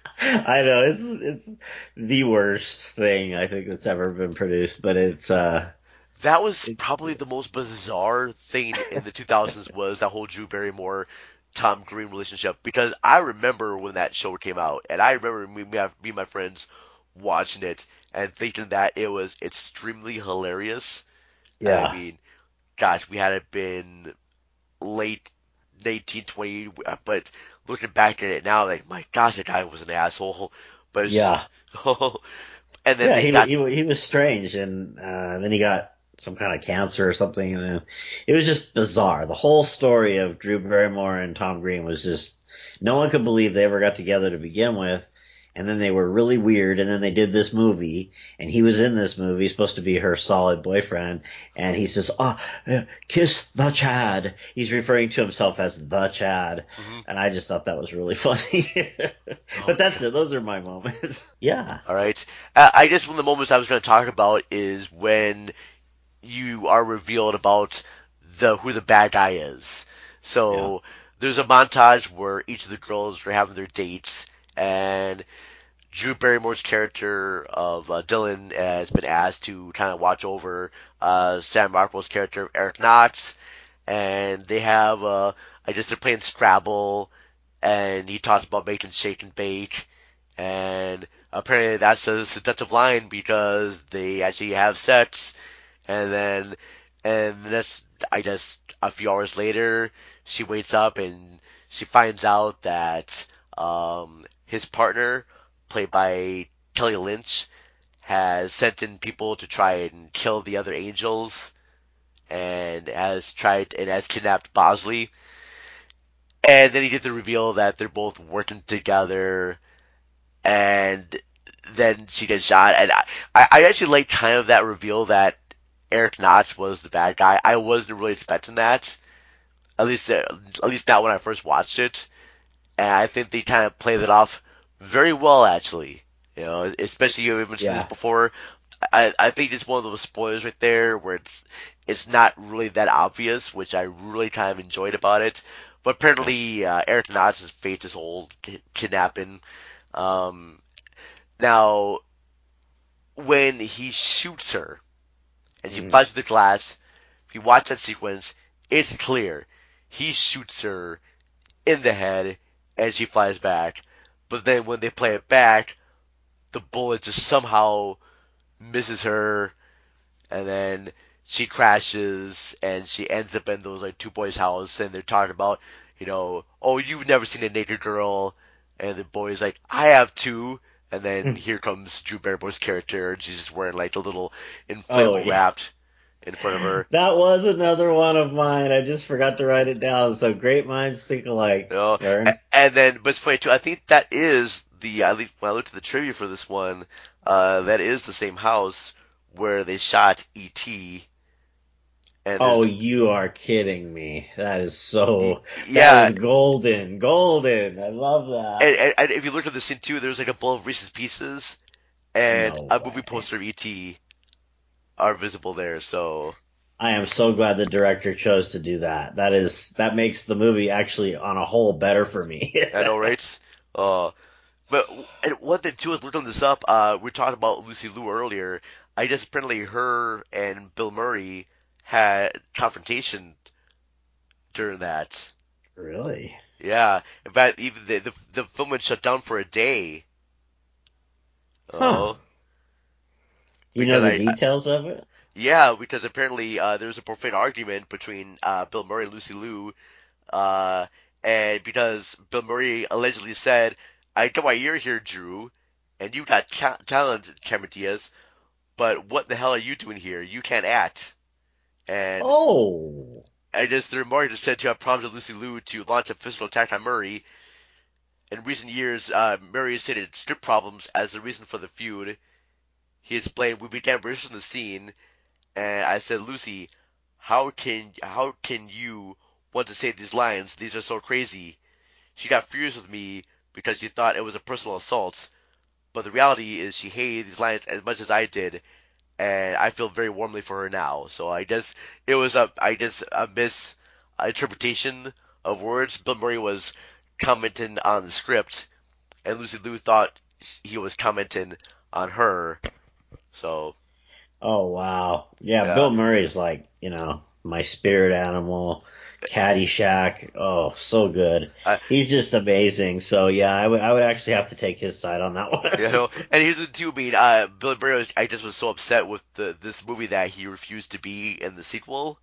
Speaker 29: I know it's it's the worst thing I think that's ever been produced, but it's uh.
Speaker 1: That was probably the most bizarre thing in the two thousands was that whole Drew Barrymore Tom Green relationship, because I remember when that show came out, and I remember me, me and my friends watching it and thinking that it was extremely hilarious.
Speaker 29: Yeah.
Speaker 1: I mean, gosh, we had it been late nineteen twenty, but looking back at it now, like, my gosh, that guy was an asshole. But it's
Speaker 29: yeah.
Speaker 1: Just, oh, and then
Speaker 29: yeah,
Speaker 1: they
Speaker 29: he,
Speaker 1: got,
Speaker 29: he he was strange, and uh, then he got some kind of cancer or something, and then it was just bizarre. The whole story of Drew Barrymore and Tom Green was just, no one could believe they ever got together to begin with, and then they were really weird, and then they did this movie, and he was in this movie, supposed to be her solid boyfriend, and he says, oh, kiss the Chad. He's referring to himself as the Chad, mm-hmm. and I just thought that was really funny. But that's it. Those are my moments. Yeah.
Speaker 1: All right. Uh, I guess one of the moments I was going to talk about is when you are revealed about the who the bad guy is. So yeah. There's a montage where each of the girls are having their dates, and Drew Barrymore's character of uh, Dylan has been asked to kind of watch over uh, Sam Rockwell's character of Eric Knotts, and they have, uh, I guess they're playing Scrabble, and he talks about making shake and bake, and apparently that's a seductive line because they actually have sex. And then, and that's, I guess, a few hours later, she wakes up and she finds out that, um, his partner, played by Kelly Lynch, has sent in people to try and kill the other angels, and has tried, and has kidnapped Bosley. And then you get the reveal that they're both working together, and then she gets shot. And I, I actually like kind of that reveal that Eric Knotts was the bad guy. I wasn't really expecting that, at least uh, at least not when I first watched it, and I think they kind of played it off very well, actually. You know, especially you mentioned
Speaker 29: yeah.
Speaker 1: this before. I I think it's one of those spoilers right there where it's it's not really that obvious, which I really kind of enjoyed about it. But apparently, uh, Eric Knotts has faced this whole ki- kidnapping. Um, now, when he shoots her, and she mm. flies through the glass, if you watch that sequence, it's clear. He shoots her in the head, and she flies back. But then when they play it back, the bullet just somehow misses her, and then she crashes, and she ends up in those like two boys' house, and they're talking about, you know, oh, you've never seen a naked girl, and the boy's like, I have too. And then here comes Drew Barrymore's character, and she's just wearing like a little inflatable
Speaker 29: oh, yeah.
Speaker 1: wrapped. in front of her.
Speaker 29: That was another one of mine. I just forgot to write it down. So great minds think alike.
Speaker 1: Oh, and, and then, but it's funny too. I think that is the. I think when I looked at the trivia for this one, uh, that is the same house where they shot E T. And
Speaker 29: oh, you are kidding me! That is so.
Speaker 1: Yeah,
Speaker 29: that is golden, golden. I love that.
Speaker 1: And, and, and if you look at the scene too, there's like a bowl of Reese's Pieces and
Speaker 29: no
Speaker 1: a movie poster of E T are visible there. So
Speaker 29: I am so glad the director chose to do that. That is that makes the movie actually on a whole better for me.
Speaker 1: I know, right? Uh, but and one thing too is looking this up. Uh, we talked about Lucy Liu earlier. I just apparently her and Bill Murray had confrontation during that.
Speaker 29: Really?
Speaker 1: Yeah. In fact, even the the, the film was shut down for a day.
Speaker 29: Huh.
Speaker 1: Uh,
Speaker 29: you know the
Speaker 1: I,
Speaker 29: details of it?
Speaker 1: Yeah, because apparently uh, there was a profane argument between uh, Bill Murray and Lucy Liu, uh, and because Bill Murray allegedly said, "I know why you're here, Drew, and you got cha- talent, Cameron Diaz, but what the hell are you doing here? You can't act." And
Speaker 29: oh,
Speaker 1: I just the remark just said to have prompted Lucy Liu to launch a physical attack on Murray. In recent years, uh, Murray cited script problems as the reason for the feud. He explained, "We began rehearsing the scene, and I said, Lucy, how can how can you want to say these lines? These are so crazy." She got furious with me because she thought it was a personal assault, but the reality is she hated these lines as much as I did. And I feel very warmly for her now. So I just, it was a, I just a misinterpretation of words. Bill Murray was commenting on the script, and Lucy Liu thought he was commenting on her. So.
Speaker 29: Oh wow, yeah,
Speaker 1: yeah.
Speaker 29: Bill Murray's like, you know, my spirit animal. Caddyshack, oh, so good.
Speaker 1: Uh,
Speaker 29: He's just amazing. So yeah, I would I would actually have to take his side on that one.
Speaker 1: You know, and here's the two. I mean, uh, Bill Murray, was, I just was so upset with the this movie that he refused to be in the sequel.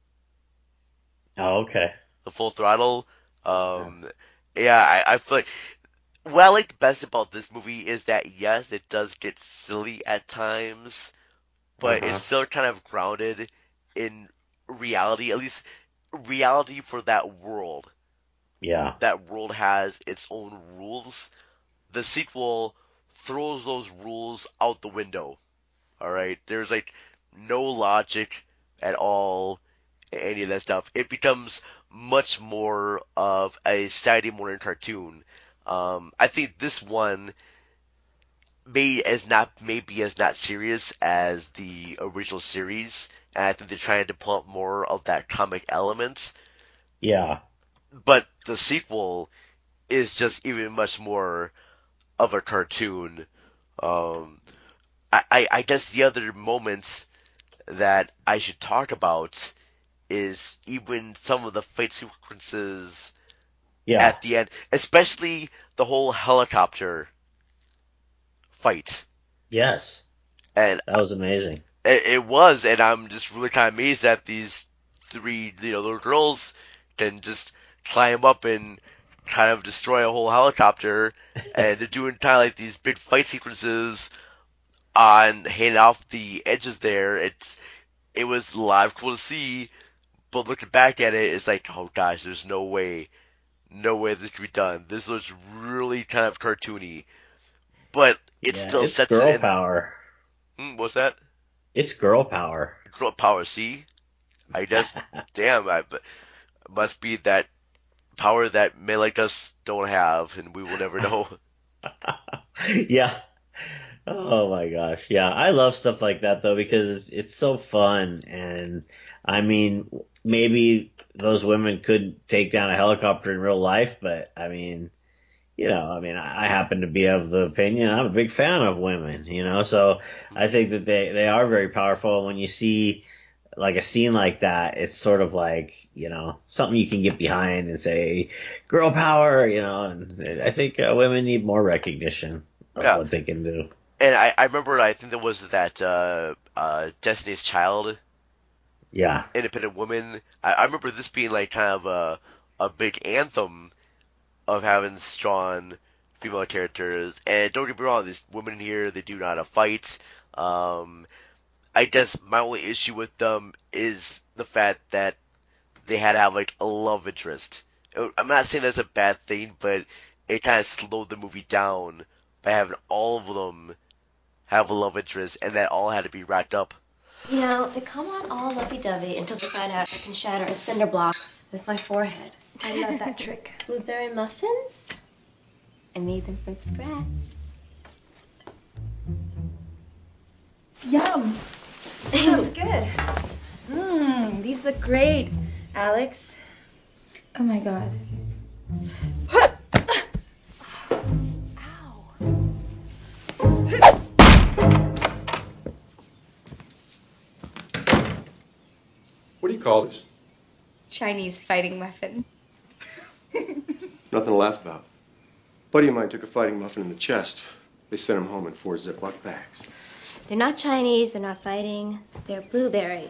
Speaker 29: Oh, okay.
Speaker 1: The Full Throttle. Um, yeah, yeah I, I feel like what I like best about this movie is that yes, it does get silly at times, but
Speaker 29: uh-huh.
Speaker 1: it's still kind of grounded in reality. At least. Reality for that world.
Speaker 29: Yeah.
Speaker 1: That world has its own rules. The sequel throws those rules out the window. Alright? There's like no logic at all in any of that stuff. It becomes much more of a Saturday morning cartoon. Um, I think this one may as not maybe as not serious as the original series. And I think they're trying to pull up more of that comic element.
Speaker 29: Yeah.
Speaker 1: But the sequel is just even much more of a cartoon. Um, I, I, I guess the other moments that I should talk about is even some of the fight sequences
Speaker 29: yeah.
Speaker 1: at the end. Especially the whole helicopter fight.
Speaker 29: Yes.
Speaker 1: And
Speaker 29: that was amazing.
Speaker 1: It, it was, and I'm just really kind of amazed that these three, you know, little girls can just climb up and kind of destroy a whole helicopter, and they're doing kind of like these big fight sequences on hanging off the edges there. It's it was live cool to see, but looking back at it, it's like, oh gosh, there's no way, no way this could be done. This looks really kind of cartoony, but it
Speaker 29: yeah,
Speaker 1: still
Speaker 29: it's
Speaker 1: sets
Speaker 29: girl
Speaker 1: it in.
Speaker 29: power.
Speaker 1: Hmm, what's that?
Speaker 29: It's girl power.
Speaker 1: Girl power, see? I guess, damn, I but must be that power that men like us don't have, and we will never know.
Speaker 29: yeah. Oh my gosh. Yeah, I love stuff like that though because it's, it's so fun, and I mean, maybe those women could take down a helicopter in real life, but I mean, you know, I mean, I happen to be of the opinion I'm a big fan of women, you know, so I think that they, they are very powerful. When you see like a scene like that, it's sort of like, you know, something you can get behind and say, girl power, you know, and I think uh, women need more recognition of
Speaker 1: yeah.
Speaker 29: what they can do.
Speaker 1: And I, I remember, I think there was that uh, uh, Destiny's Child,
Speaker 29: yeah,
Speaker 1: Independent Woman. I, I remember this being like kind of a a big anthem of having strong female characters. And don't get me wrong, these women here, they do know how to fight. Um, I guess my only issue with them is the fact that they had to have like a love interest. I'm not saying that's a bad thing, but it kind of slowed the movie down by having all of them have a love interest, and that all had to be wrapped up.
Speaker 5: You know, they come on all lovey-dovey until they find out I can shatter a cinder block with my forehead. I love that trick. Blueberry muffins? I made them from scratch.
Speaker 8: Yum. Sounds good. Mmm, these look great, Alex. Oh my god.
Speaker 3: What do you call this?
Speaker 8: Chinese fighting muffin.
Speaker 3: Nothing to laugh about. A buddy of mine took a fighting muffin in the chest. They sent him home in four Ziploc bags.
Speaker 5: They're not Chinese, they're not fighting, they're blueberry.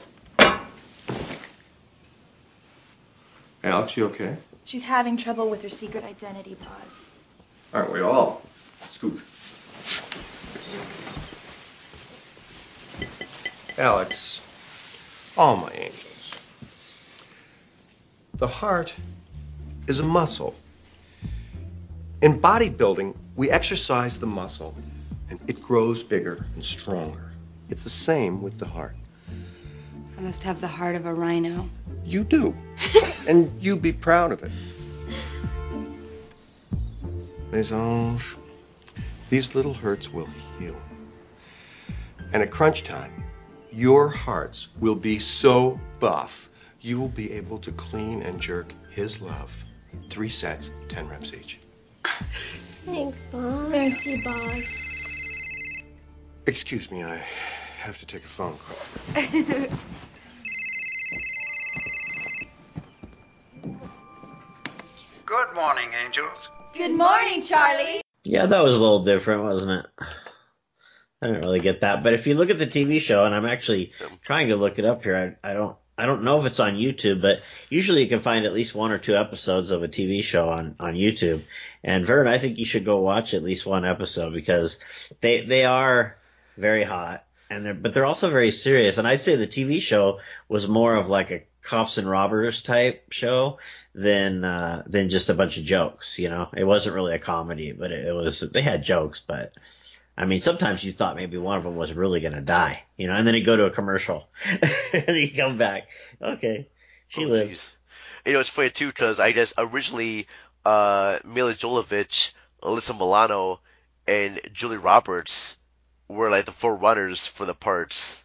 Speaker 3: Alex, you okay?
Speaker 8: She's having trouble with her secret identity, Pause.
Speaker 3: Aren't we all? Scoot. Alex, all my angels. The heart is a muscle. In bodybuilding, we exercise the muscle, and it grows bigger and stronger. It's the same with the heart.
Speaker 8: I must have the heart of a rhino.
Speaker 3: You do. And you be proud of it. Les anges, these little hurts will heal. And at crunch time, your hearts will be so buff, you will be able to clean and jerk his love. Three sets, ten reps each.
Speaker 5: Thanks, Bob.
Speaker 8: Merci, Bob.
Speaker 3: Excuse me, I have to take a phone call.
Speaker 25: Good morning, angels.
Speaker 8: Good morning, Charlie.
Speaker 29: Yeah, that was a little different, wasn't it? I didn't really get that. But if you look at the T V show, and I'm actually trying to look it up here, I, I don't I don't know if it's on YouTube, but usually you can find at least one or two episodes of a T V show on, on YouTube. And Vern, I think you should go watch at least one episode because they they are very hot, and they're but they're also very serious. And I'd say the T V show was more of like a cops and robbers type show than uh, than just a bunch of jokes. You know, it wasn't really a comedy, but it, it was. They had jokes, but I mean, sometimes you thought maybe one of them was really gonna die. You know, and then he'd go to a commercial, and he'd come back. Okay, she oh, lived. Geez.
Speaker 1: You know, it's funny too because I guess originally uh, Mila Jovovich, Alyssa Milano, and Julie Roberts were like the forerunners for the parts.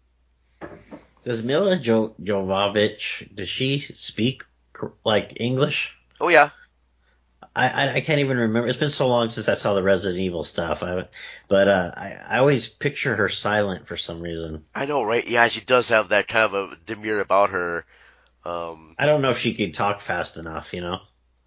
Speaker 29: Does Mila jo- Jovovich, does she speak like English?
Speaker 1: Oh yeah.
Speaker 29: I, I I can't even remember. It's been so long since I saw the Resident Evil stuff. I, but uh, I I always picture her silent for some reason.
Speaker 1: I know, right? Yeah, she does have that kind of a demure about her. Um,
Speaker 29: I don't know if she could talk fast enough. You know.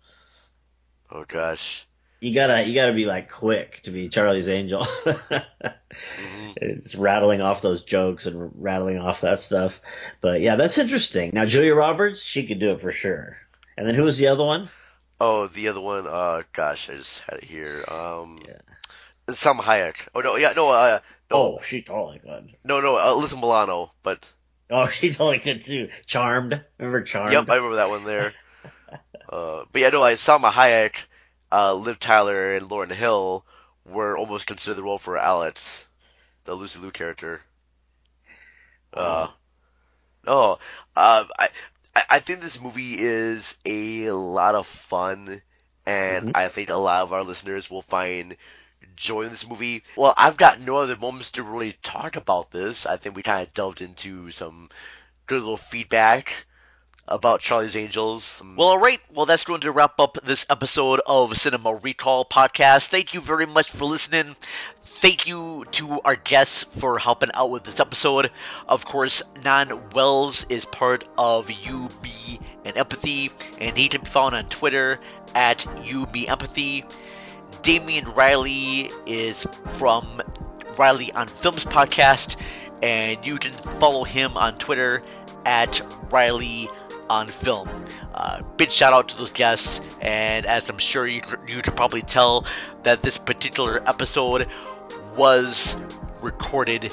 Speaker 1: Oh gosh.
Speaker 29: You gotta you gotta be like quick to be Charlie's Angel. mm-hmm. It's rattling off those jokes and rattling off that stuff. But yeah, that's interesting. Now Julia Roberts, she could do it for sure. And then who was the other one?
Speaker 1: Oh, the other one. Uh, gosh, I just had it here. Um, yeah. Salma Hayek. Oh no, yeah, no, uh, no.
Speaker 29: Oh, she totally good.
Speaker 1: No, no, uh, Alyssa Milano, but.
Speaker 29: Oh, she totally good too. Charmed. Remember Charmed?
Speaker 1: Yep, I remember that one there. uh, but yeah, no, like Salma Hayek. Uh, Liv Tyler and Lauryn Hill were almost considered the role for Alex, the Lucy Liu character. Uh, oh, uh, I, I think this movie is a lot of fun, and mm-hmm. I think a lot of our listeners will find joy in this movie. Well, I've got no other moments to really talk about this. I think we kind of delved into some good little feedback about Charlie's Angels. Well, alright. Well, that's going to wrap up this episode of Cinema Recall Podcast. Thank you very much for listening. Thank you to our guests for helping out with this episode. Of course, Nan Wells is part of U B and Empathy, and he can be found on Twitter at U B Empathy. Damian Riley is from Riley on Films Podcast, and you can follow him on Twitter at Riley on Film. Uh, big shout out to those guests, and as I'm sure you you can probably tell that this particular episode was recorded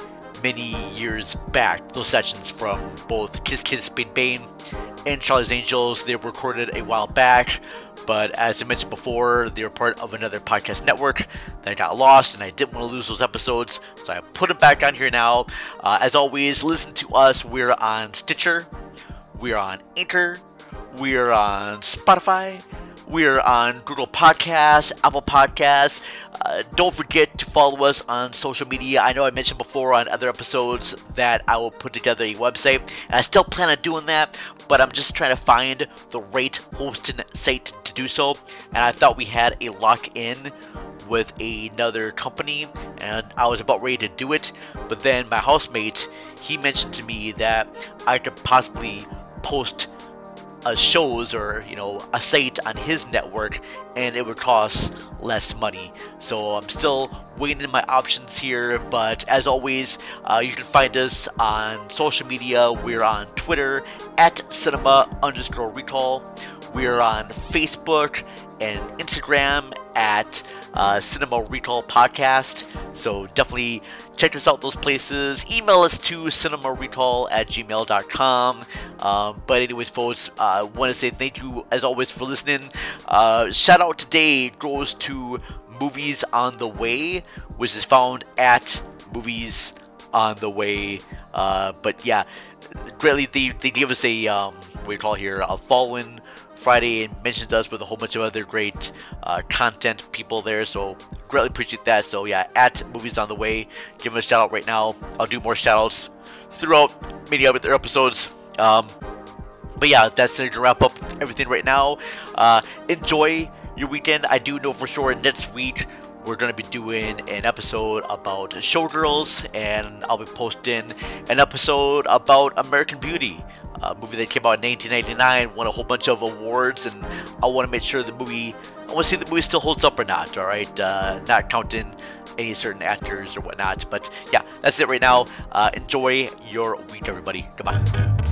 Speaker 1: many years back. Those sessions from both Kiss Kiss Bane Bane and Charlie's Angels, they were recorded a while back, but as I mentioned before, they were part of another podcast network that got lost, and I didn't want to lose those episodes, so I put them back on here now. Uh, as always, listen to us. We're on Stitcher, we're on Anchor, we're on Spotify, we're on Google Podcasts, Apple Podcasts. Uh, don't forget to follow us on social media. I know I mentioned before on other episodes that I will put together a website, and I still plan on doing that, but I'm just trying to find the right hosting site to do so, and I thought we had a lock-in with another company, and I was about ready to do it, but then my housemate, he mentioned to me that I could possibly post Uh, shows or, you know, a site on his network, and it would cost less money. So I'm still weighing in my options here, but as always, uh, you can find us on social media. We're on Twitter at cinema underscore recall. We're on Facebook and Instagram at uh, Cinema Recall Podcast. So definitely check us out those places. Email us to cinemarecall at gmail dot com. Um, but anyways, folks, I uh, want to say thank you as always for listening. Uh, shout out today goes to Movies on the Way, which is found at Movies on the Way. Uh, but yeah, greatly they, they gave us a um, what do you call here a Fallen Friday and mentioned us with a whole bunch of other great uh, content people there, so greatly appreciate that. So yeah, at Movies on the Way, give them a shout out right now. I'll do more shout outs throughout many other episodes. Um, but yeah, that's going to wrap up everything right now. Uh, enjoy your weekend. I do know for sure next week we're going to be doing an episode about Showgirls, and I'll be posting an episode about American Beauty, a movie that came out in nineteen ninety-nine, won a whole bunch of awards, and I want to make sure the movie, I want to see if the movie still holds up or not, alright? Uh, not counting any certain actors or whatnot, but yeah, that's it right now. Uh, enjoy your week, everybody. Goodbye.